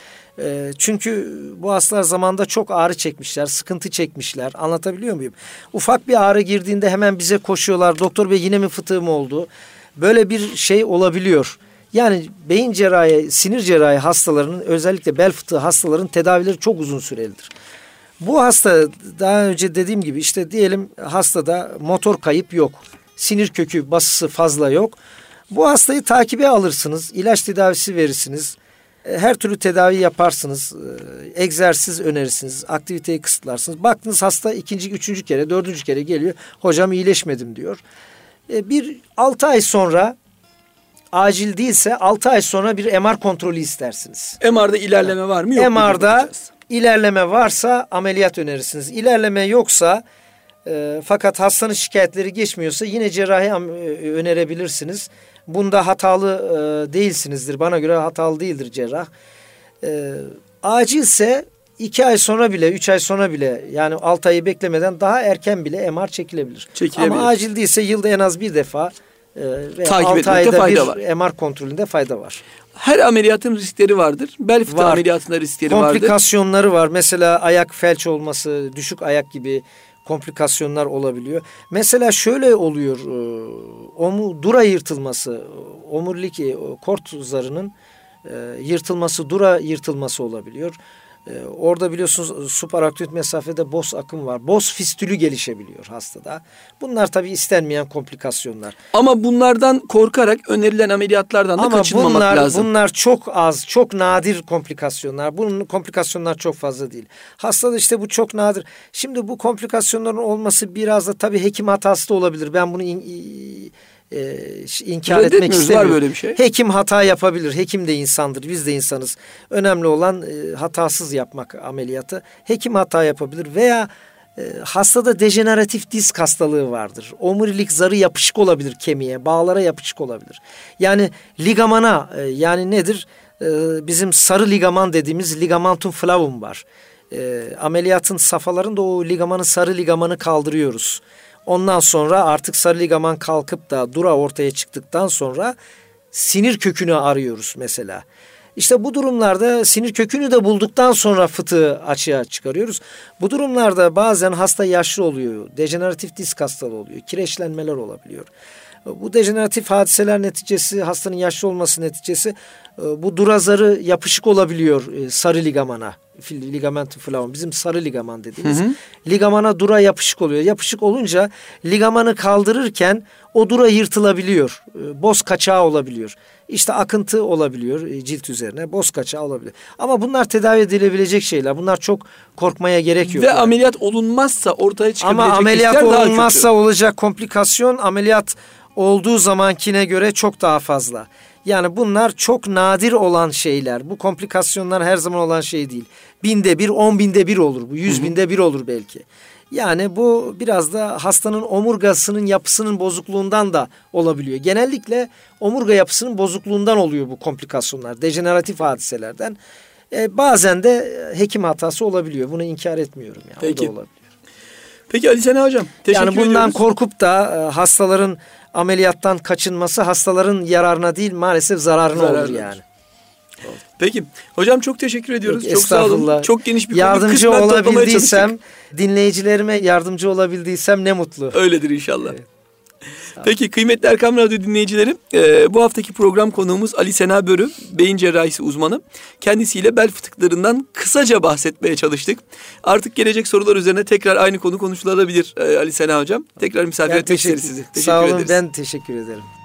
Çünkü bu hastalar zamanda çok ağrı çekmişler, sıkıntı çekmişler. Anlatabiliyor muyum? Ufak bir ağrı girdiğinde hemen bize koşuyorlar. Doktor bey yine mi fıtığım oldu? Böyle bir şey olabiliyor. Yani beyin cerrahi, sinir cerrahi hastalarının, özellikle bel fıtığı hastaların tedavileri çok uzun sürelidir. Bu hasta, daha önce dediğim gibi, işte diyelim hastada motor kayıp yok. Sinir kökü basısı fazla yok. Bu hastayı takibe alırsınız. İlaç tedavisi verirsiniz. Her türlü tedavi yaparsınız. Egzersiz önerirsiniz. Aktiviteyi kısıtlarsınız. Baktınız hasta ikinci, üçüncü kere, dördüncü kere geliyor. Hocam iyileşmedim diyor. Bir altı ay sonra, acil değilse altı ay sonra bir M R kontrolü istersiniz. M R'da ilerleme var mı? Yok mu? M R'da ilerleme varsa ameliyat önerirsiniz. İlerleme yoksa e, fakat hastanın şikayetleri geçmiyorsa yine cerrahi e, önerebilirsiniz. Bunda hatalı e, değilsinizdir. Bana göre hatalı değildir cerrah. E, acilse iki ay sonra bile, üç ay sonra bile, yani altı ayı beklemeden daha erken bile M R çekilebilir. çekilebilir. Ama acil değilse yılda en az bir defa e, ve altı ayda fayda bir var. M R kontrolünde fayda var. Her ameliyatın riskleri vardır. Bel fıtığı ameliyatında riskleri vardır. Komplikasyonları var. Mesela ayak felç olması, düşük ayak gibi komplikasyonlar olabiliyor. Mesela şöyle oluyor, omu, dura yırtılması, omurilik kort zarının yırtılması, dura yırtılması olabiliyor. Orada biliyorsunuz supraakut mesafede boz akım var. Boz fistülü gelişebiliyor hastada. Bunlar tabii istenmeyen komplikasyonlar. Ama bunlardan korkarak önerilen ameliyatlardan da Ama kaçınmamak bunlar, lazım. bunlar çok az, çok nadir komplikasyonlar. Bunun komplikasyonlar çok fazla değil. Hastada işte bu çok nadir. Şimdi bu komplikasyonların olması biraz da tabii hekim hatası da olabilir. Ben bunu in, e, inkar etmek istemiyorum. Var böyle bir şey. Hekim hata yapabilir. Hekim de insandır. Biz de insanız. Önemli olan e, hatasız yapmak ameliyatı. Hekim hata yapabilir veya e, hastada dejeneratif disk hastalığı vardır. Omurilik zarı yapışık olabilir kemiğe, bağlara yapışık olabilir. Yani ligamana e, yani nedir? E, bizim sarı ligaman dediğimiz ligamentum flavum var. E, ameliyatın safhalarında o ligamanı, sarı ligamanı kaldırıyoruz. Ondan sonra artık sarı ligaman kalkıp da dura ortaya çıktıktan sonra sinir kökünü arıyoruz mesela. İşte bu durumlarda sinir kökünü de bulduktan sonra fıtığı açığa çıkarıyoruz. Bu durumlarda bazen hasta yaşlı oluyor, dejeneratif disk hastalığı oluyor, kireçlenmeler olabiliyor. Bu dejeneratif hadiseler neticesi, hastanın yaşlı olması neticesi bu dura zarı yapışık olabiliyor sarı ligamana. Ligamentum flavum, bizim sarı ligaman dediğimiz. Hı hı. Ligamana dura yapışık oluyor. Yapışık olunca ligamanı kaldırırken o dura yırtılabiliyor. Boz kaçağı olabiliyor. İşte akıntı olabiliyor cilt üzerine. Boz kaçağı olabilir. Ama bunlar tedavi edilebilecek şeyler. Bunlar çok korkmaya gerek yok. Ve yani. Ameliyat olunmazsa ortaya çıkabilecek Ama ameliyat riskler daha olunmazsa kötü. olacak komplikasyon ameliyat olduğu zamankine göre çok daha fazla. Yani bunlar çok nadir olan şeyler. Bu komplikasyonlar her zaman olan şey değil. Binde bir, on binde bir olur. Bu yüz binde bir olur belki. Yani bu biraz da hastanın omurgasının yapısının bozukluğundan da olabiliyor. Genellikle omurga yapısının bozukluğundan oluyor bu komplikasyonlar. Dejeneratif hadiselerden. Ee, bazen de hekim hatası olabiliyor. Bunu inkar etmiyorum. Yani. Peki. O da olabiliyor. Peki Ali Sena Hocam, teşekkür yani bundan ediyoruz. korkup da e, hastaların ameliyattan kaçınması hastaların yararına değil maalesef zararına Zararlı olur yani. Peki hocam, çok teşekkür ediyoruz. Yok, çok sağ olun. Çok geniş bir yardımcı konu olabildiysem, dinleyicilerime yardımcı olabildiysem ne mutlu. Öyledir inşallah. Evet. Peki kıymetli Erkam Radyo dinleyicileri, e, bu haftaki program konuğumuz Ali Sena Börü, beyin cerrahisi uzmanı. Kendisiyle bel fıtıklarından kısaca bahsetmeye çalıştık. Artık gelecek sorular üzerine tekrar aynı konu konuşulabilir e, Ali Sena Hocam. Tekrar misafir Ben etmek teşekkür, isteriz sizi. Teşekkür Sağ olun, ederiz. ben teşekkür ederim.